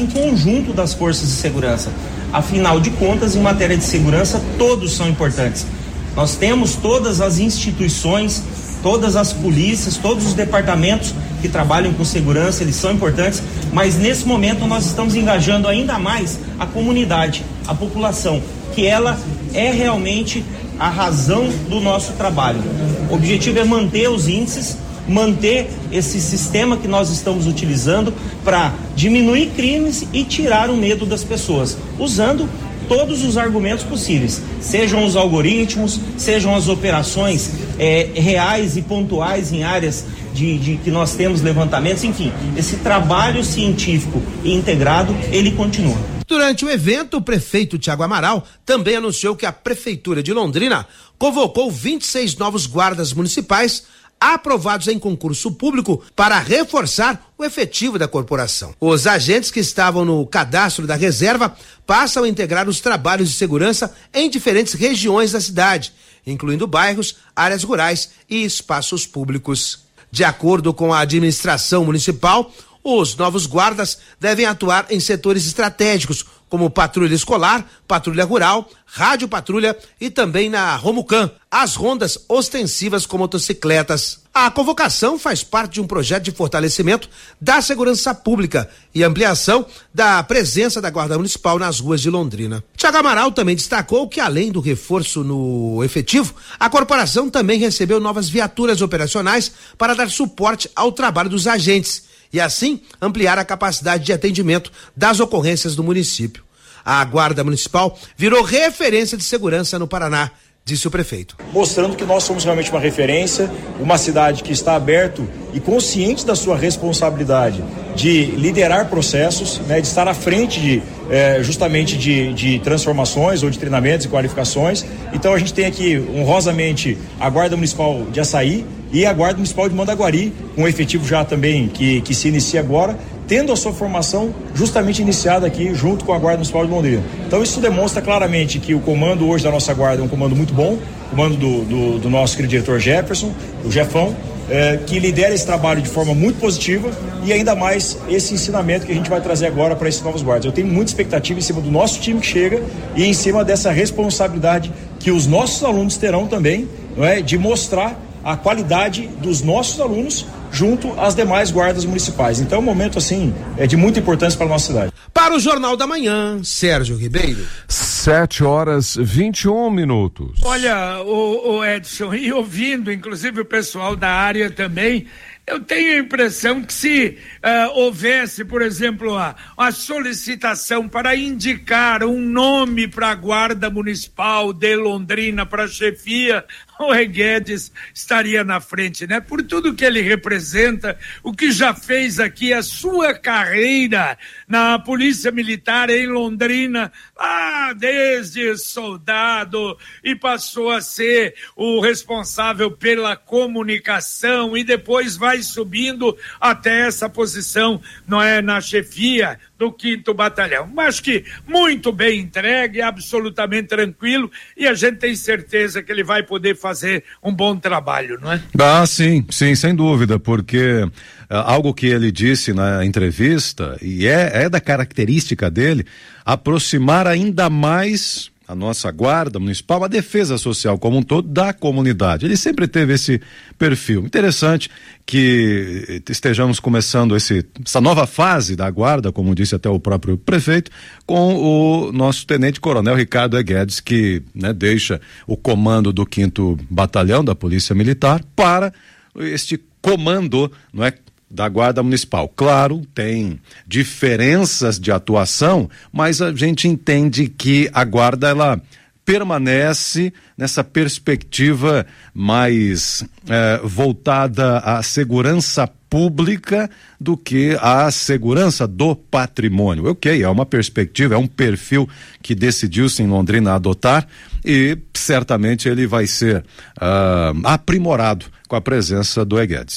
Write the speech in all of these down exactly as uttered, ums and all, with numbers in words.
conjunto das forças de segurança. Afinal de contas, em matéria de segurança, todos são importantes. Nós temos todas as instituições, todas as polícias, todos os departamentos que trabalham com segurança, eles são importantes, mas nesse momento nós estamos engajando ainda mais a comunidade, a população, que ela é realmente a razão do nosso trabalho. O objetivo é manter os índices, manter esse sistema que nós estamos utilizando para diminuir crimes e tirar o medo das pessoas, usando todos os argumentos possíveis, sejam os algoritmos, sejam as operações é, reais e pontuais em áreas de, de que nós temos levantamentos, enfim, esse trabalho científico e integrado, ele continua. Durante o evento, o prefeito Tiago Amaral também anunciou que a Prefeitura de Londrina convocou vinte e seis novos guardas municipais aprovados em concurso público para reforçar o efetivo da corporação. Os agentes que estavam no cadastro da reserva passam a integrar os trabalhos de segurança em diferentes regiões da cidade, incluindo bairros, áreas rurais e espaços públicos. De acordo com a administração municipal, os novos guardas devem atuar em setores estratégicos, como patrulha escolar, patrulha rural, rádio patrulha e também na Romucan, as rondas ostensivas com motocicletas. A convocação faz parte de um projeto de fortalecimento da segurança pública e ampliação da presença da Guarda Municipal nas ruas de Londrina. Tiago Amaral também destacou que, além do reforço no efetivo, a corporação também recebeu novas viaturas operacionais para dar suporte ao trabalho dos agentes e assim ampliar a capacidade de atendimento das ocorrências do município. A Guarda Municipal virou referência de segurança no Paraná, disse o prefeito. Mostrando que nós somos realmente uma referência, uma cidade que está aberto e consciente da sua responsabilidade de liderar processos, né, de estar à frente de eh, justamente de, de transformações ou de treinamentos e qualificações. Então a gente tem aqui honrosamente a Guarda Municipal de Açaí e a Guarda Municipal de Mandaguari, com um efetivo já também que, que se inicia agora, tendo a sua formação justamente iniciada aqui junto com a Guarda Municipal de Londrina. Então isso demonstra claramente que o comando hoje da nossa Guarda é um comando muito bom, comando do, do, do nosso querido diretor Jefferson, o Jefão, é, que lidera esse trabalho de forma muito positiva e ainda mais esse ensinamento que a gente vai trazer agora para esses novos guardas. Eu tenho muita expectativa em cima do nosso time que chega e em cima dessa responsabilidade que os nossos alunos terão também, não é, de mostrar a qualidade dos nossos alunos junto às demais guardas municipais. Então é um momento assim é de muita importância para a nossa cidade. Para o Jornal da Manhã, Sérgio Ribeiro. Sete horas vinte e um minutos. Olha, o, o Edson, e ouvindo inclusive o pessoal da área também, eu tenho a impressão que se uh, houvesse, por exemplo, a, a solicitação para indicar um nome para a Guarda Municipal de Londrina, para a chefia, o Guedes estaria na frente, né? Por tudo que ele representa, o que já fez aqui, a sua carreira na Polícia Militar em Londrina, lá desde soldado, e passou a ser o responsável pela comunicação e depois vai subindo até essa posição, não é, na chefia do quinto batalhão. Mas que muito bem entregue, absolutamente tranquilo, e a gente tem certeza que ele vai poder fazer um bom trabalho, não é? Ah, sim, sim, sem dúvida, porque uh, algo que ele disse na entrevista, e é, é da característica dele, aproximar ainda mais a nossa Guarda Municipal, a defesa social como um todo da comunidade. Ele sempre teve esse perfil. Interessante que estejamos começando esse, essa nova fase da Guarda, como disse até o próprio prefeito, com o nosso Tenente Coronel Ricardo Guedes, que, né, deixa o comando do quinto Batalhão da Polícia Militar para este comando, não é, da Guarda Municipal. Claro, tem diferenças de atuação, mas a gente entende que a Guarda, ela permanece nessa perspectiva mais eh, voltada à segurança pública do que à segurança do patrimônio. Ok, é uma perspectiva, é um perfil que decidiu-se em Londrina adotar e certamente ele vai ser uh, aprimorado com a presença do Guedes.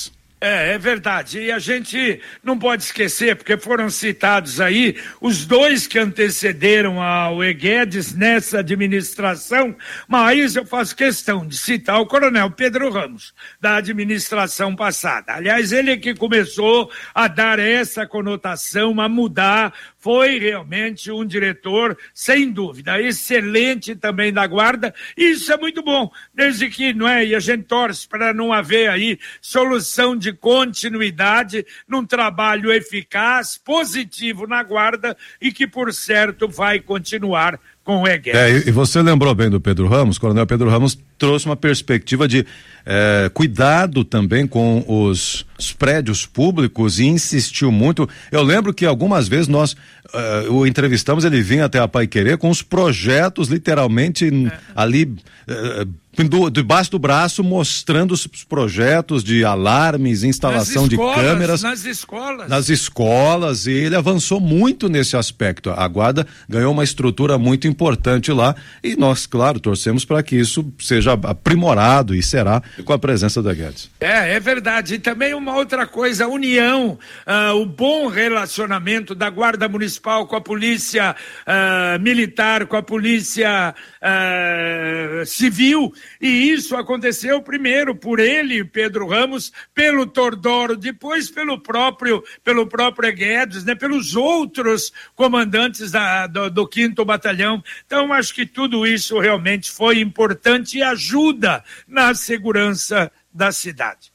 É, é verdade. E a gente não pode esquecer, porque foram citados aí os dois que antecederam ao Guedes nessa administração, mas eu faço questão de citar o coronel Pedro Ramos, da administração passada. Aliás, ele é que começou a dar essa conotação, a mudar. Foi realmente um diretor, sem dúvida, excelente também da Guarda, e isso é muito bom, desde que, não é, e a gente torce para não haver aí solução de continuidade num trabalho eficaz, positivo na Guarda e que, por certo, vai continuar com o Guedes. É, e, e você lembrou bem do Pedro Ramos, coronel Pedro Ramos trouxe uma perspectiva de é, cuidado também com os, os prédios públicos e insistiu muito. Eu lembro que algumas vezes nós é, o entrevistamos, ele vinha até a Paiquerê com os projetos literalmente é. ali é, do, debaixo do braço, mostrando os projetos de alarmes, instalação escolas, de câmeras. Nas escolas. Nas escolas, e ele avançou muito nesse aspecto. A Guarda ganhou uma estrutura muito importante lá e nós, claro, torcemos para que isso seja aprimorado e será com a presença da Guedes. É, é verdade. E também uma outra coisa, a união, uh, o bom relacionamento da Guarda Municipal com a Polícia uh, Militar, com a Polícia uh, Civil. E isso aconteceu primeiro por ele, Pedro Ramos, pelo Tordoro, depois pelo próprio, pelo próprio Guedes, né, pelos outros comandantes da, do, do quinto Batalhão. Então, acho que tudo isso realmente foi importante e ajuda na segurança da cidade.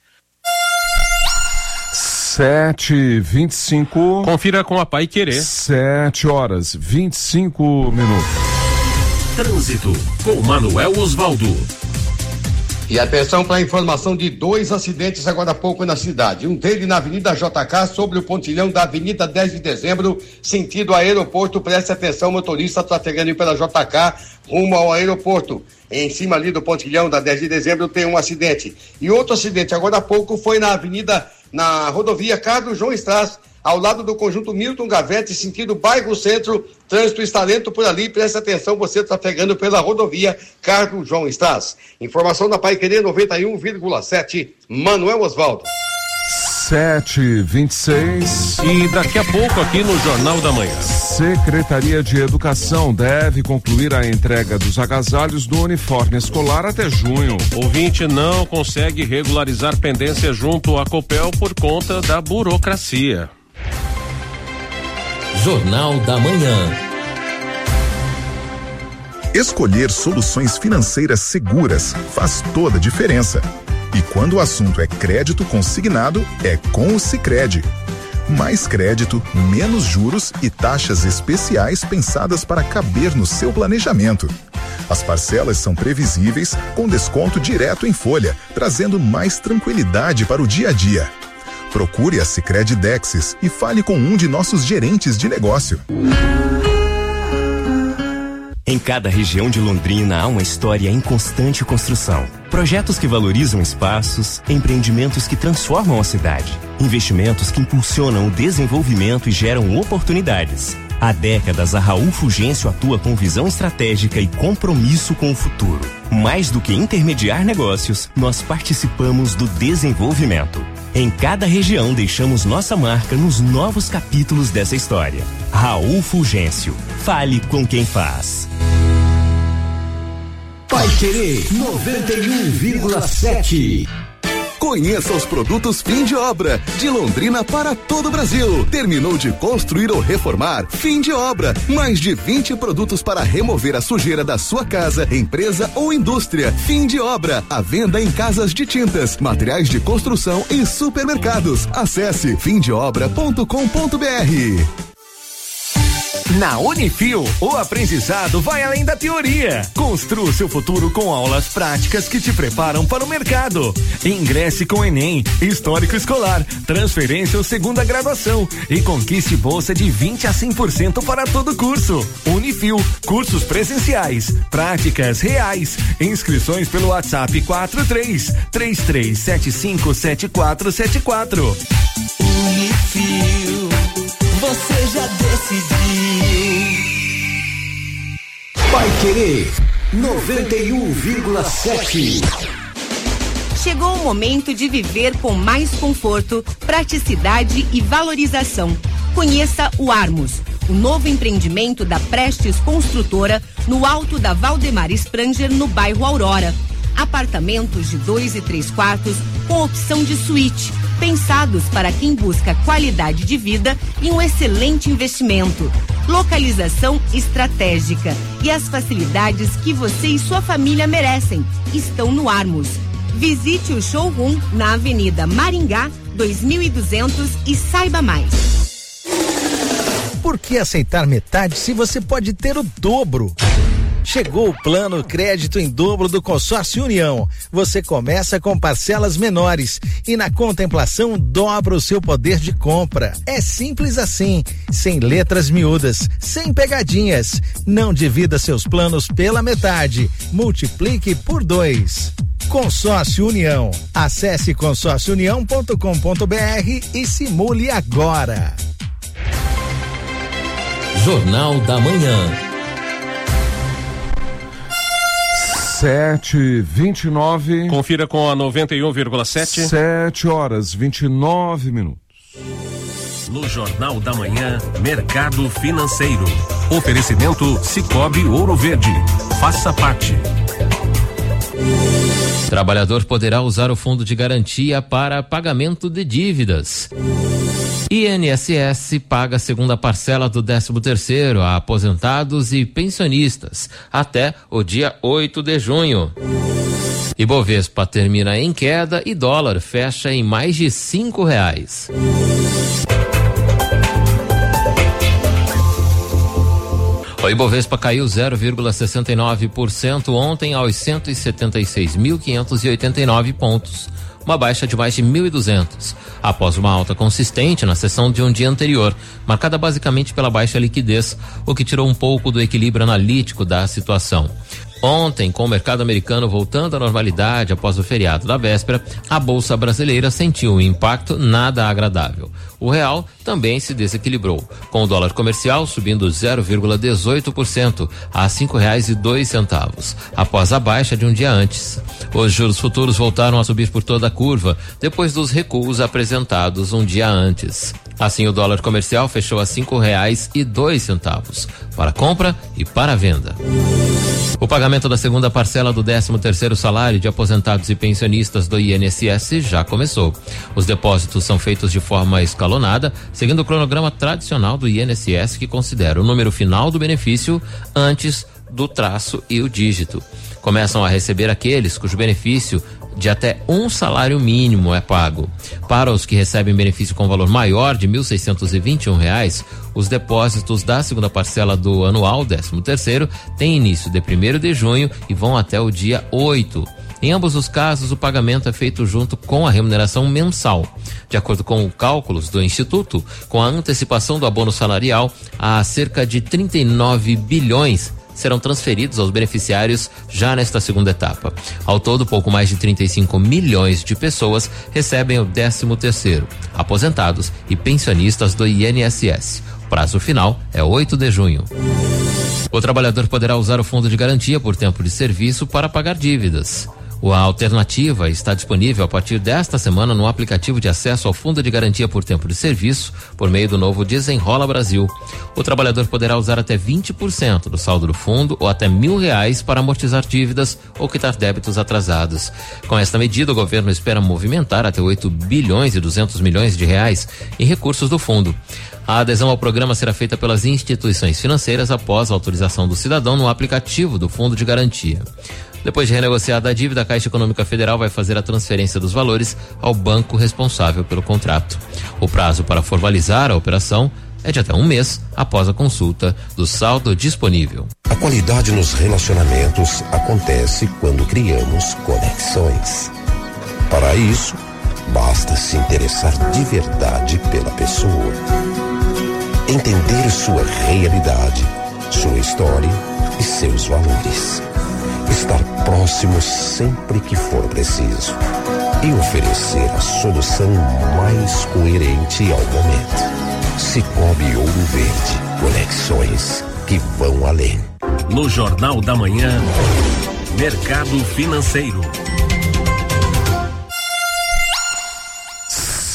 Sete e vinte e cinco. Confira com a Paiquerê. Sete horas, vinte e cinco minutos. Trânsito com Manuel Osvaldo. E atenção para a informação de dois acidentes agora há pouco na cidade. Um deles na Avenida J K, sobre o pontilhão da Avenida dez de dezembro, sentido aeroporto. Preste atenção, motorista trafegando pela J K rumo ao aeroporto. Em cima ali do pontilhão da dez de dezembro tem um acidente. E outro acidente agora há pouco foi na Avenida, na rodovia Carlos João Strass, ao lado do conjunto Milton Gavete, sentido bairro Centro. Trânsito está lento por ali, preste atenção, você trafegando pela rodovia Carlos João Strass. Informação da Paiquerê noventa e um vírgula sete, Manuel Osvaldo. Sete e vinte e seis. E daqui a pouco aqui no Jornal da Manhã. Secretaria de Educação deve concluir a entrega dos agasalhos do uniforme escolar até junho. Ouvinte não consegue regularizar pendência junto à Copel por conta da burocracia. Jornal da Manhã. Escolher soluções financeiras seguras faz toda a diferença. E quando o assunto é crédito consignado, é com o Sicredi. Mais crédito, menos juros e taxas especiais pensadas para caber no seu planejamento. As parcelas são previsíveis, com desconto direto em folha, trazendo mais tranquilidade para o dia a dia. Procure a Sicredi Dexis e fale com um de nossos gerentes de negócio. Em cada região de Londrina há uma história em constante construção. Projetos que valorizam espaços, empreendimentos que transformam a cidade, investimentos que impulsionam o desenvolvimento e geram oportunidades. Há décadas, a Raul Fulgêncio atua com visão estratégica e compromisso com o futuro. Mais do que intermediar negócios, nós participamos do desenvolvimento. Em cada região, deixamos nossa marca nos novos capítulos dessa história. Raul Fulgêncio. Fale com quem faz. Paiquerê noventa e um vírgula sete. Conheça os produtos fim de obra, de Londrina para todo o Brasil. Terminou de construir ou reformar? Fim de obra. Mais de vinte produtos para remover a sujeira da sua casa, empresa ou indústria. Fim de obra. A venda em casas de tintas, materiais de construção e supermercados. Acesse fim de obra ponto com ponto br. Na Unifil, o aprendizado vai além da teoria. Construa seu futuro com aulas práticas que te preparam para o mercado. Ingresse com Enem, Histórico Escolar, Transferência ou Segunda Graduação e conquiste bolsa de vinte a cem por cento para todo curso. Unifil, cursos presenciais, práticas reais. Inscrições pelo WhatsApp quatro três três três sete cinco sete quatro sete quatro. Unifil, você já decidiu. Paiquerê noventa e um vírgula sete. Chegou o momento de viver com mais conforto, praticidade e valorização. Conheça o Armos, o novo empreendimento da Prestes Construtora no alto da Valdemar Spranger, no bairro Aurora. Apartamentos de dois e três quartos com opção de suíte, pensados para quem busca qualidade de vida e um excelente investimento. Localização estratégica e as facilidades que você e sua família merecem estão no Armos. Visite o showroom na Avenida Maringá dois mil e duzentos e saiba mais. Por que aceitar metade se você pode ter o dobro? Chegou o plano crédito em dobro do Consórcio União. Você começa com parcelas menores e na contemplação dobra o seu poder de compra. É simples assim, sem letras miúdas, sem pegadinhas. Não divida seus planos pela metade, multiplique por dois. Consórcio União. Acesse consórcio união ponto com ponto br e simule agora. Jornal da Manhã. Sete e vinte e nove. Confira com a noventa e um vírgula sete. Sete horas vinte e nove minutos. No Jornal da Manhã, Mercado Financeiro. Oferecimento Cicobi Ouro Verde. Faça parte. Trabalhador poderá usar o fundo de garantia para pagamento de dívidas. I N S S paga a segunda parcela do décimo terceiro a aposentados e pensionistas até o dia oito de junho. Ibovespa termina em queda e dólar fecha em mais de cinco reais. O Ibovespa caiu zero vírgula sessenta e nove por cento ontem aos cento e setenta e seis mil quinhentos e oitenta e nove pontos. Uma baixa de mais de mil e duzentos, após uma alta consistente na sessão de um dia anterior, marcada basicamente pela baixa liquidez, o que tirou um pouco do equilíbrio analítico da situação. Ontem, com o mercado americano voltando à normalidade após o feriado da véspera, a Bolsa Brasileira sentiu um impacto nada agradável. O real também se desequilibrou, com o dólar comercial subindo zero vírgula dezoito por cento a cinco reais e dois centavos, após a baixa de um dia antes. Os juros futuros voltaram a subir por toda a curva, depois dos recuos apresentados um dia antes. Assim, o dólar comercial fechou a cinco reais e dois centavos, para compra e para venda. O pagamento da segunda parcela do décimo terceiro salário de aposentados e pensionistas do I N S S já começou. Os depósitos são feitos de forma escalonada, seguindo o cronograma tradicional do I N S S, que considera o número final do benefício antes do traço e o dígito. Começam a receber aqueles cujo benefício de até um salário mínimo é pago. Para os que recebem benefício com valor maior de mil seiscentos e vinte e um reais, os depósitos da segunda parcela do anual décimo terceiro têm início de primeiro de junho e vão até o dia oito. Em ambos os casos, o pagamento é feito junto com a remuneração mensal. De acordo com os cálculos do Instituto, com a antecipação do abono salarial, há cerca de trinta e nove bilhões serão transferidos aos beneficiários já nesta segunda etapa. Ao todo, pouco mais de trinta e cinco milhões de pessoas recebem o décimo terceiro, aposentados e pensionistas do I N S S. O prazo final é oito de junho. O trabalhador poderá usar o fundo de garantia por tempo de serviço para pagar dívidas. A alternativa está disponível a partir desta semana no aplicativo de acesso ao Fundo de Garantia por Tempo de Serviço, por meio do novo Desenrola Brasil. O trabalhador poderá usar até vinte por cento do saldo do fundo ou até mil reais para amortizar dívidas ou quitar débitos atrasados. Com esta medida, o governo espera movimentar até oito bilhões e duzentos milhões de reais em recursos do fundo. A adesão ao programa será feita pelas instituições financeiras após a autorização do cidadão no aplicativo do Fundo de Garantia. Depois de renegociada a dívida, a Caixa Econômica Federal vai fazer a transferência dos valores ao banco responsável pelo contrato. O prazo para formalizar a operação é de até um mês após a consulta do saldo disponível. A qualidade nos relacionamentos acontece quando criamos conexões. Para isso, basta se interessar de verdade pela pessoa. Entender sua realidade, sua história e seus valores. Estar próximo sempre que for preciso e oferecer a solução mais coerente ao momento. Cicobi Ouro Verde, conexões que vão além. No Jornal da Manhã, Mercado Financeiro.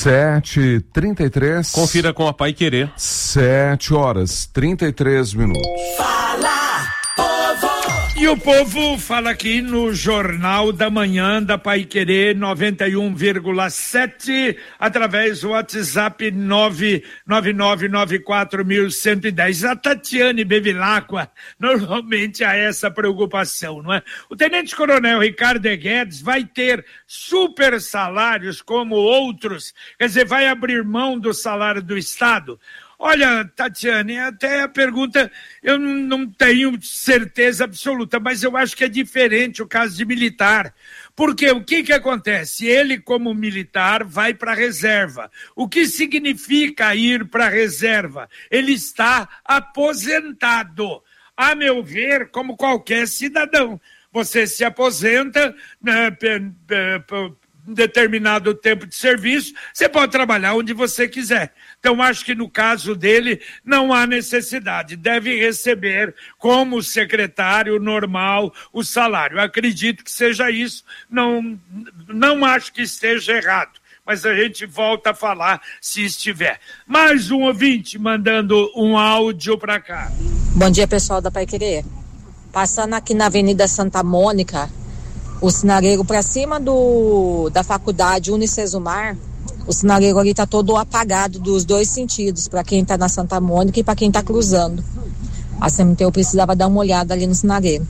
sete e trinta e três. Confira com a Paiquerê. sete horas, trinta e três minutos. Fala, povo! E o povo fala aqui no Jornal da Manhã da Paiquerê noventa e um vírgula sete, através do WhatsApp nove nove nove nove quatro um um zero. A Tatiane Bevilacqua normalmente há essa preocupação, não é? O Tenente Coronel Ricardo Guedes vai ter super salários como outros, quer dizer, vai abrir mão do salário do Estado? Olha, Tatiane, até a pergunta eu não tenho certeza absoluta, mas eu acho que é diferente o caso de militar. Porque o que que acontece? Ele, como militar, vai para a reserva. O que significa ir para a reserva? Ele está aposentado. A meu ver, como qualquer cidadão. Você se aposenta, né, p- p- p- determinado tempo de serviço, você pode trabalhar onde você quiser. Então, acho que no caso dele não há necessidade, deve receber como secretário normal o salário. Acredito que seja isso, não, não acho que esteja errado, mas a gente volta a falar se estiver. Mais um ouvinte mandando um áudio para cá. Bom dia, pessoal da Paiquerê. Passando aqui na Avenida Santa Mônica, o sinaleiro para cima do, da faculdade Unicesumar, o sinaleiro ali está todo apagado dos dois sentidos, para quem está na Santa Mônica e para quem está cruzando. A C M T U precisava dar uma olhada ali no sinaleiro.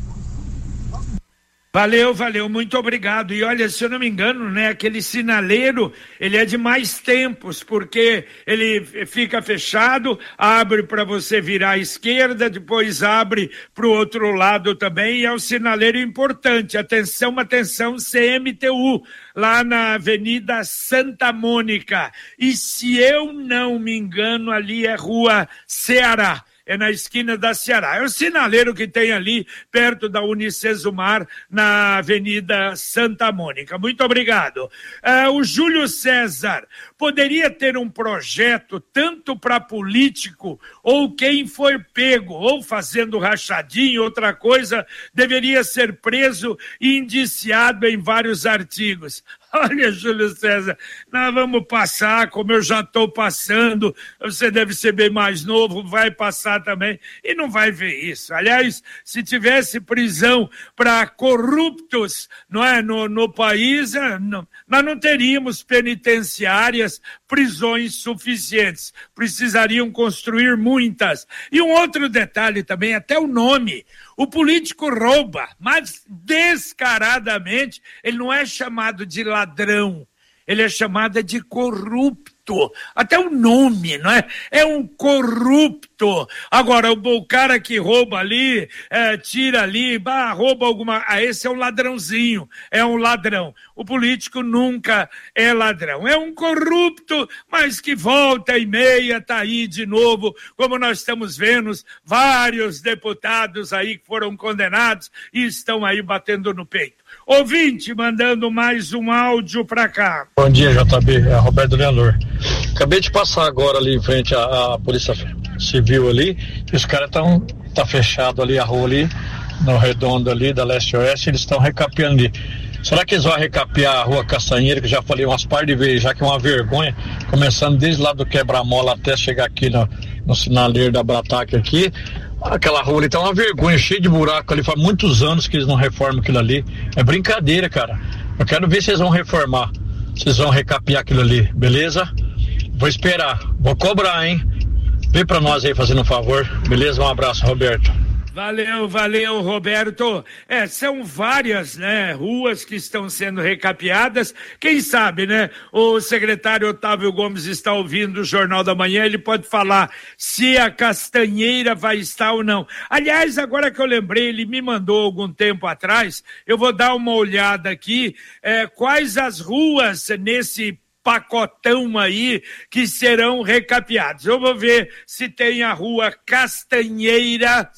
Valeu, valeu, muito obrigado. E olha, se eu não me engano, né, aquele sinaleiro, ele é de mais tempos, porque ele fica fechado, abre para você virar à esquerda, depois abre para o outro lado também, e é um sinaleiro importante. Atenção, atenção, C M T U, lá na Avenida Santa Mônica. E se eu não me engano, ali é Rua Ceará. É na esquina da Ceará. É o sinaleiro que tem ali, perto da Unicesumar, na Avenida Santa Mônica. Muito obrigado. Uh, o Júlio César, poderia ter um projeto tanto para político ou quem for pego, ou fazendo rachadinho, outra coisa, deveria ser preso e indiciado em vários artigos. Olha, Júlio César, nós vamos passar, como eu já estou passando, você deve ser bem mais novo, vai passar também, e não vai ver isso. Aliás, se tivesse prisão para corruptos, não é, no, no país, não, nós não teríamos penitenciárias, prisões suficientes. Precisariam construir muitas. E um outro detalhe também, até o nome. O político rouba, mas descaradamente, ele não é chamado de ladrão, ele é chamado de corrupto. Até o nome, não é? É um corrupto. Agora, o, o cara que rouba ali, é, tira ali, bah, rouba alguma... Ah, esse é um ladrãozinho, é um ladrão. O político nunca é ladrão. É um corrupto, mas que volta e meia tá aí de novo, como nós estamos vendo, vários deputados aí que foram condenados e estão aí batendo no peito. Ouvinte, mandando mais um áudio para cá. Bom dia, J B, é Roberto Leonor. Acabei de passar agora ali em frente à, à Polícia Civil ali, e os caras estão tá fechado ali, a rua ali, no redondo ali da leste-oeste, eles estão recapeando ali. Será que eles vão recapear a Rua Castanheira, que já falei umas par de vezes, já que é uma vergonha, começando desde lá do Quebra-Mola até chegar aqui no, no sinaleiro da Brataque aqui. Aquela rua ali tá uma vergonha, cheia de buraco ali, faz muitos anos que eles não reformam aquilo ali. É brincadeira, cara. Eu quero ver se eles vão reformar, se eles vão recapear aquilo ali, beleza? Vou esperar, vou cobrar, hein? Vem pra nós aí fazendo um favor, beleza? Um abraço, Roberto. Valeu, valeu, Roberto. É, são várias, né, ruas que estão sendo recapeadas. Quem sabe, né, o secretário Otávio Gomes está ouvindo o Jornal da Manhã, ele pode falar se a Castanheira vai estar ou não. Aliás, agora que eu lembrei, ele me mandou algum tempo atrás, eu vou dar uma olhada aqui, é, quais as ruas nesse pacotão aí que serão recapeados. Eu vou ver se tem a Rua Castanheira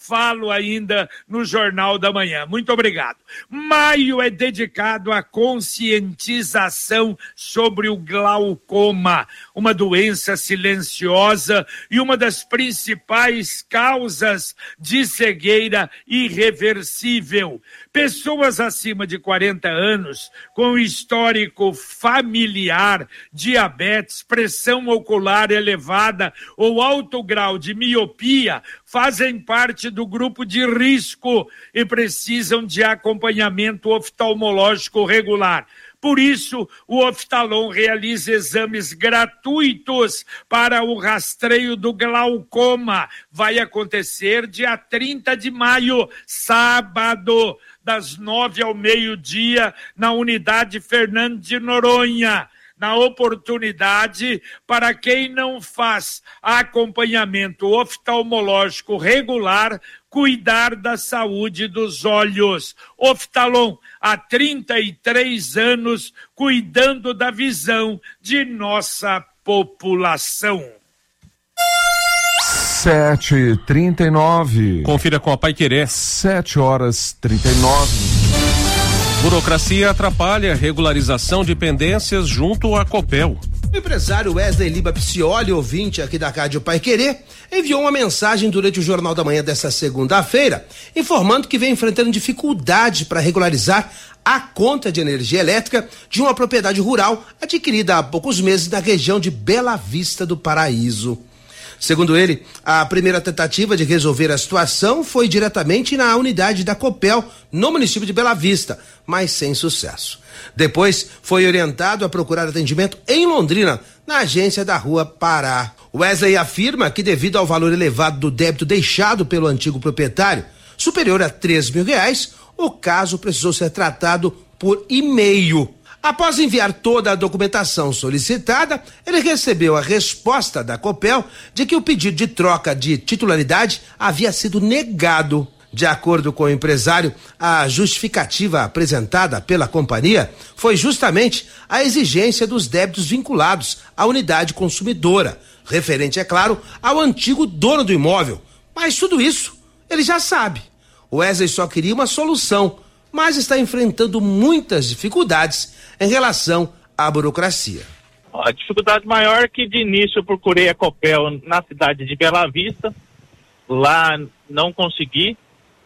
falo ainda no Jornal da Manhã. Muito obrigado. Maio é dedicado à conscientização sobre o glaucoma, uma doença silenciosa e uma das principais causas de cegueira irreversível. Pessoas acima de quarenta anos, com histórico familiar, diabetes, pressão ocular elevada ou alto grau de miopia, fazem parte do grupo de risco e precisam de acompanhamento oftalmológico regular. Por isso, o Oftalon realiza exames gratuitos para o rastreio do glaucoma. Vai acontecer dia trinta de maio, sábado, das nove ao meio-dia, na unidade Fernando de Noronha. Na oportunidade, para quem não faz acompanhamento oftalmológico regular, cuidar da saúde dos olhos. Oftalon, há trinta e três anos, cuidando da visão de nossa população. Sete e trinta e nove. Confira com a Paiquerê. Sete horas trinta e nove. Burocracia atrapalha a regularização de pendências junto à Copel. O empresário Wesley Lima Picioli, ouvinte aqui da Rádio Paiquerê, enviou uma mensagem durante o Jornal da Manhã desta segunda-feira, informando que vem enfrentando dificuldade para regularizar a conta de energia elétrica de uma propriedade rural adquirida há poucos meses na região de Bela Vista do Paraíso. Segundo ele, a primeira tentativa de resolver a situação foi diretamente na unidade da Copel, no município de Bela Vista, mas sem sucesso. Depois, foi orientado a procurar atendimento em Londrina, na agência da Rua Pará. Wesley afirma que, devido ao valor elevado do débito deixado pelo antigo proprietário, superior a três mil reais, o caso precisou ser tratado por e-mail. Após enviar toda a documentação solicitada, ele recebeu a resposta da Copel de que o pedido de troca de titularidade havia sido negado. De acordo com o empresário, a justificativa apresentada pela companhia foi justamente a exigência dos débitos vinculados à unidade consumidora, referente, é claro, ao antigo dono do imóvel. Mas tudo isso ele já sabe. O Wesley só queria uma solução, mas está enfrentando muitas dificuldades em relação à burocracia. A dificuldade maior é que de início eu procurei a Copel na cidade de Bela Vista, lá não consegui,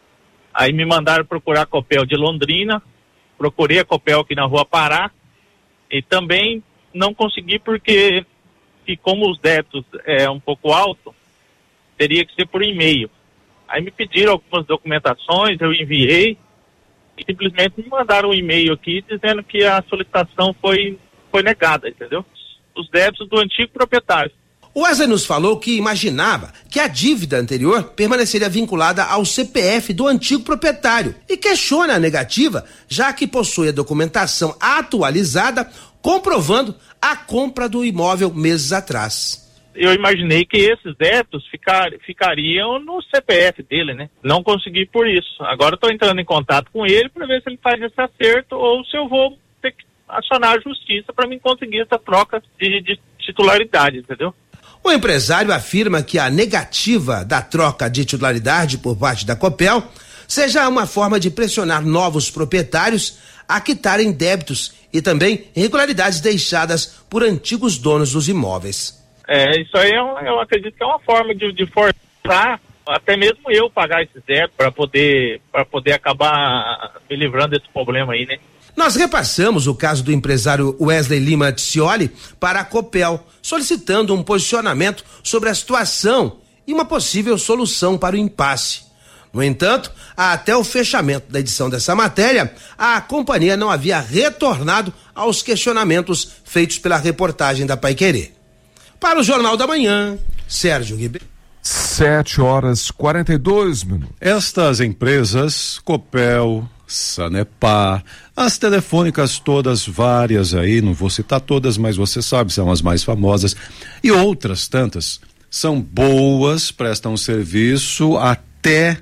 aí me mandaram procurar a Copel de Londrina, procurei a Copel aqui na Rua Pará e também não consegui porque, que como os débitos é um pouco alto, teria que ser por e-mail. Aí me pediram algumas documentações, eu enviei, e simplesmente me mandaram um e-mail aqui dizendo que a solicitação foi, foi negada, entendeu? Os débitos do antigo proprietário. O Wesley nos falou que imaginava que a dívida anterior permaneceria vinculada ao C P F do antigo proprietário e questiona a negativa, já que possui a documentação atualizada comprovando a compra do imóvel meses atrás. Eu imaginei que esses débitos ficar, ficariam no C P F dele, né? Não consegui por isso. Agora estou entrando em contato com ele para ver se ele faz esse acerto ou se eu vou ter que acionar a justiça para mim conseguir essa troca de, de titularidade, entendeu? O empresário afirma que a negativa da troca de titularidade por parte da Copel seja uma forma de pressionar novos proprietários a quitarem débitos e também irregularidades deixadas por antigos donos dos imóveis. É, isso aí é um, eu acredito que é uma forma de, de forçar até mesmo eu pagar esses débitos para poder, para poder acabar me livrando desse problema aí, né? Nós repassamos o caso do empresário Wesley Lima Picioli para a Copel, solicitando um posicionamento sobre a situação e uma possível solução para o impasse. No entanto, até o fechamento da edição dessa matéria, a companhia não havia retornado aos questionamentos feitos pela reportagem da Paiquerê. Para o Jornal da Manhã, Sérgio Ribeiro. Sete horas quarenta e dois minutos. Estas empresas, Copel, Sanepar, as telefônicas todas várias aí, não vou citar todas, mas você sabe, são as mais famosas, e outras tantas, são boas, prestam serviço até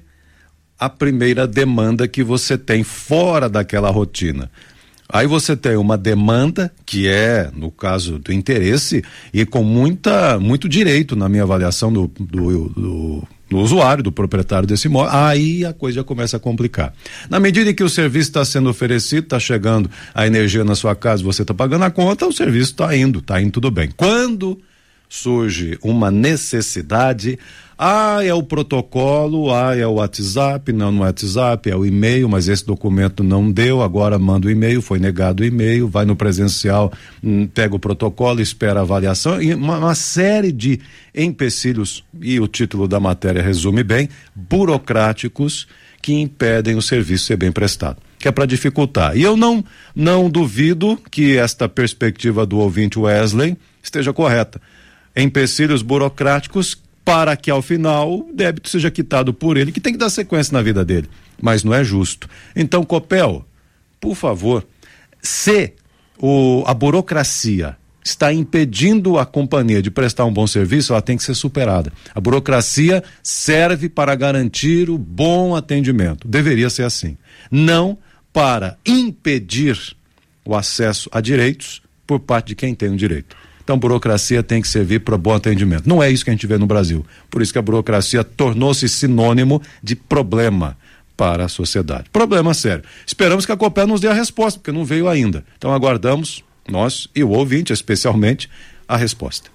a primeira demanda que você tem fora daquela rotina. Aí você tem uma demanda que é, no caso do interesse, e com muita, muito direito na minha avaliação do, do, do do usuário, do proprietário desse imóvel, aí a coisa já começa a complicar. Na medida em que o serviço está sendo oferecido, está chegando a energia na sua casa, você está pagando a conta, o serviço está indo, está indo tudo bem. Quando surge uma necessidade, ah, é o protocolo, ah, é o WhatsApp, não, não é WhatsApp, é o e-mail, mas esse documento não deu, agora manda o e-mail, foi negado o e-mail, vai no presencial, hum, pega o protocolo, espera a avaliação, e uma, uma série de empecilhos, e o título da matéria resume bem, burocráticos que impedem o serviço ser bem prestado, que é para dificultar. E eu não, não duvido que esta perspectiva do ouvinte Wesley esteja correta. Empecilhos burocráticos para que ao final o débito seja quitado por ele, que tem que dar sequência na vida dele, mas não é justo. Então, Copel, por favor, se o, a burocracia está impedindo a companhia de prestar um bom serviço, ela tem que ser superada. A burocracia serve para garantir o bom atendimento, deveria ser assim, não para impedir o acesso a direitos por parte de quem tem o direito. Então, burocracia tem que servir para bom atendimento. Não é isso que a gente vê no Brasil. Por isso que a burocracia tornou-se sinônimo de problema para a sociedade. Problema sério. Esperamos que a Copel nos dê a resposta, porque não veio ainda. Então, aguardamos, nós e o ouvinte, especialmente, a resposta.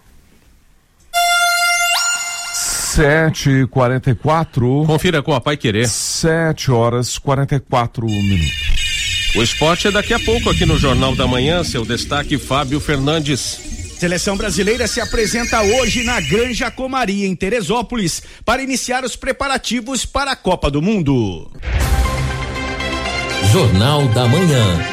sete e quarenta e quatro. Confira com a Paiquerê. sete horas e quarenta e quatro minutos. O esporte é daqui a pouco aqui no Jornal da Manhã. Seu destaque, Fábio Fernandes. Seleção brasileira se apresenta hoje na Granja Comari, em Teresópolis, para iniciar os preparativos para a Copa do Mundo. Jornal da Manhã.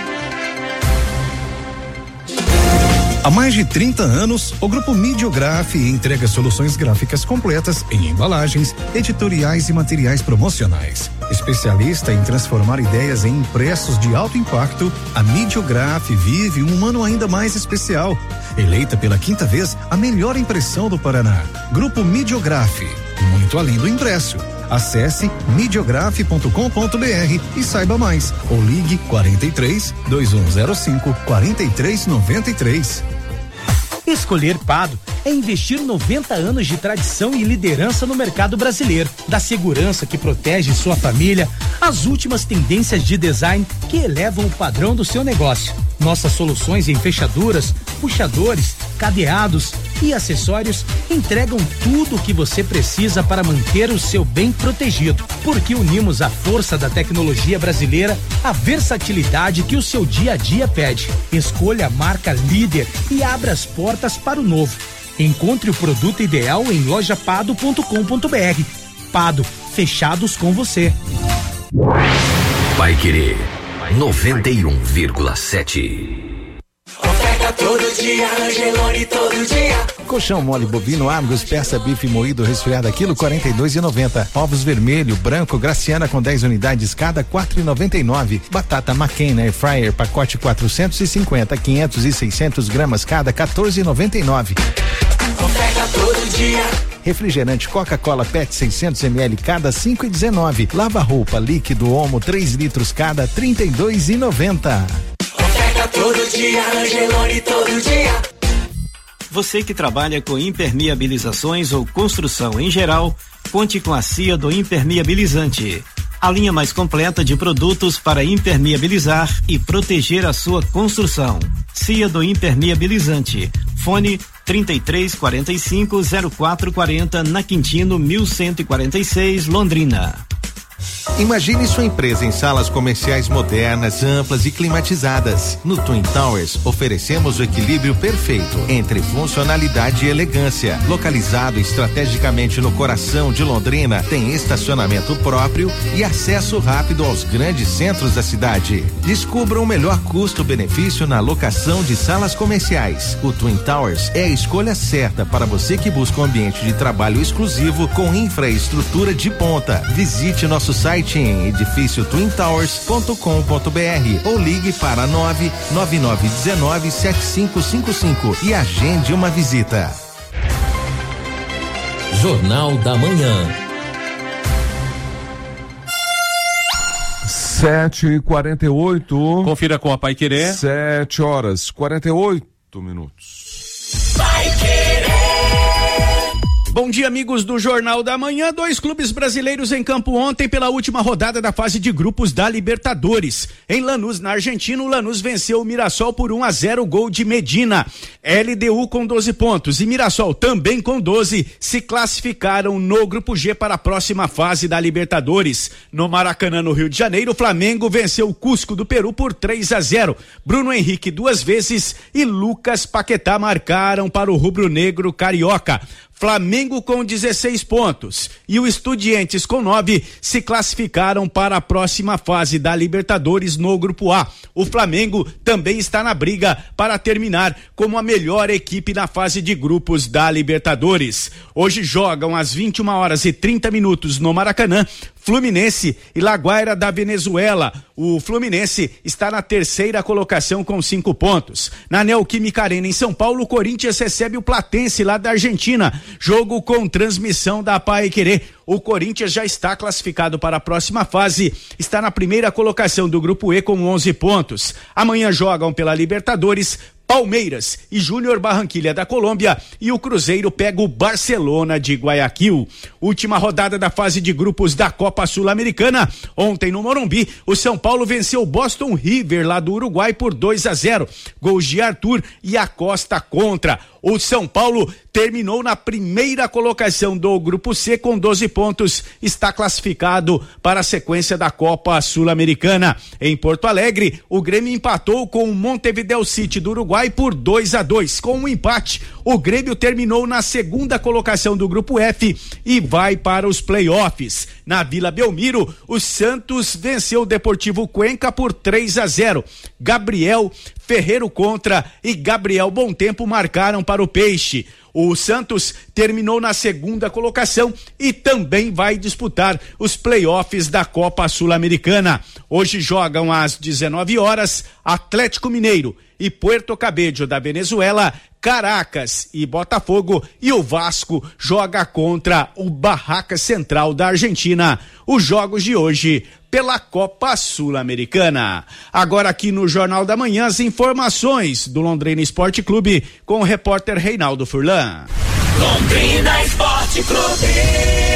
Há mais de trinta anos, o Grupo Midiograf entrega soluções gráficas completas em embalagens, editoriais e materiais promocionais. Especialista em transformar ideias em impressos de alto impacto, a Midiograf vive um ano ainda mais especial. Eleita pela quinta vez a melhor impressão do Paraná. Grupo Midiograf, muito além do impresso. Acesse midiograf ponto com ponto br e saiba mais. Ou ligue quarenta e três, dois um zero cinco, quarenta e três noventa e três. Escolher Pado é investir noventa anos de tradição e liderança no mercado brasileiro, da segurança que protege sua família, às últimas tendências de design que elevam o padrão do seu negócio. Nossas soluções em fechaduras, puxadores, cadeados e acessórios entregam tudo o que você precisa para manter o seu bem protegido, porque unimos a força da tecnologia brasileira à versatilidade que o seu dia a dia pede. Escolha a marca líder e abra as portas para o novo. Encontre o produto ideal em loja pado ponto com ponto br. Pado, fechados com você. Paiquerê noventa e um vírgula sete. Oferta todo dia, Angelone todo dia. Colchão mole bovino Argos, peça bife moído resfriado quilo quarenta e dois e noventa. Ovos vermelho, branco, Graciana com dez unidades cada quatro e noventa e nove. Batata McCain Air Fryer pacote quatrocentos e cinquenta, quinhentos e seiscentos gramas cada quatorze e noventa e nove. Oferta todo dia. Refrigerante Coca-Cola P E T seiscentos mililitros cada cinco e dezenove. Lava roupa líquido Omo três litros cada trinta e dois e noventa. Oferta todo dia, Angelone todo dia. Você que trabalha com impermeabilizações ou construção em geral, conte com a C I A do Impermeabilizante. A linha mais completa de produtos para impermeabilizar e proteger a sua construção. C I A do Impermeabilizante. Fone trinta e três, quarenta e cinco, zero quatro quarenta na Quintino mil cento e quarenta e seis, Londrina. Imagine sua empresa em salas comerciais modernas, amplas e climatizadas. No Twin Towers, oferecemos o equilíbrio perfeito entre funcionalidade e elegância. Localizado estrategicamente no coração de Londrina, tem estacionamento próprio e acesso rápido aos grandes centros da cidade. Descubra o melhor custo-benefício na locação de salas comerciais. O Twin Towers é a escolha certa para você que busca um ambiente de trabalho exclusivo com infraestrutura de ponta. Visite nosso site em edifício twin towers ponto com ponto br ou ligue para nove nove nove um nove sete cinco cinco cinco e agende uma visita. Jornal da Manhã. sete e quarenta e oito. Confira com a Paiquerê. sete horas quarenta e oito minutos. Paiquerê. Bom dia, amigos do Jornal da Manhã. Dois clubes brasileiros em campo ontem pela última rodada da fase de grupos da Libertadores. Em Lanús, na Argentina, o Lanús venceu o Mirassol por um a zero, gol de Medina. L D U com doze pontos e Mirassol também com doze se classificaram no grupo G para a próxima fase da Libertadores. No Maracanã, no Rio de Janeiro, o Flamengo venceu o Cusco do Peru por três a zero. Bruno Henrique duas vezes e Lucas Paquetá marcaram para o rubro-negro carioca. Flamengo com dezesseis pontos e o Estudiantes com nove se classificaram para a próxima fase da Libertadores no grupo A. O Flamengo também está na briga para terminar como a melhor equipe na fase de grupos da Libertadores. Hoje jogam às vinte e uma horas e trinta minutos no Maracanã Fluminense e La Guaira da Venezuela. O Fluminense está na terceira colocação com cinco pontos. Na Neoquímica Arena em São Paulo, o Corinthians recebe o Platense lá da Argentina. Jogo com transmissão da Paiquerê. O Corinthians já está classificado para a próxima fase, está na primeira colocação do grupo E com onze pontos. Amanhã jogam pela Libertadores Palmeiras e Júnior Barranquilla da Colômbia e o Cruzeiro pega o Barcelona de Guayaquil. Última rodada da fase de grupos da Copa Sul-Americana. Ontem no Morumbi, o São Paulo venceu o Boston River lá do Uruguai por dois a zero. Gols de Arthur e Acosta contra. O São Paulo terminou na primeira colocação do grupo C com doze pontos, está classificado para a sequência da Copa Sul-Americana. Em Porto Alegre, o Grêmio empatou com o Montevideo City do Uruguai por dois a dois. Com um empate, o Grêmio terminou na segunda colocação do grupo F e vai para os playoffs. Na Vila Belmiro, o Santos venceu o Deportivo Cuenca por três a zero. Gabriel Ferreiro contra e Gabriel Bontempo marcaram para o Peixe. O Santos terminou na segunda colocação e também vai disputar os playoffs da Copa Sul-Americana. Hoje jogam às dezenove horas Atlético Mineiro e Puerto Cabello da Venezuela, Caracas e Botafogo, e o Vasco joga contra o Barracas Central da Argentina. Os jogos de hoje pela Copa Sul-Americana. Agora aqui no Jornal da Manhã, as informações do Londrina Esporte Clube com o repórter Reinaldo Furlan. Londrina Esporte Clube.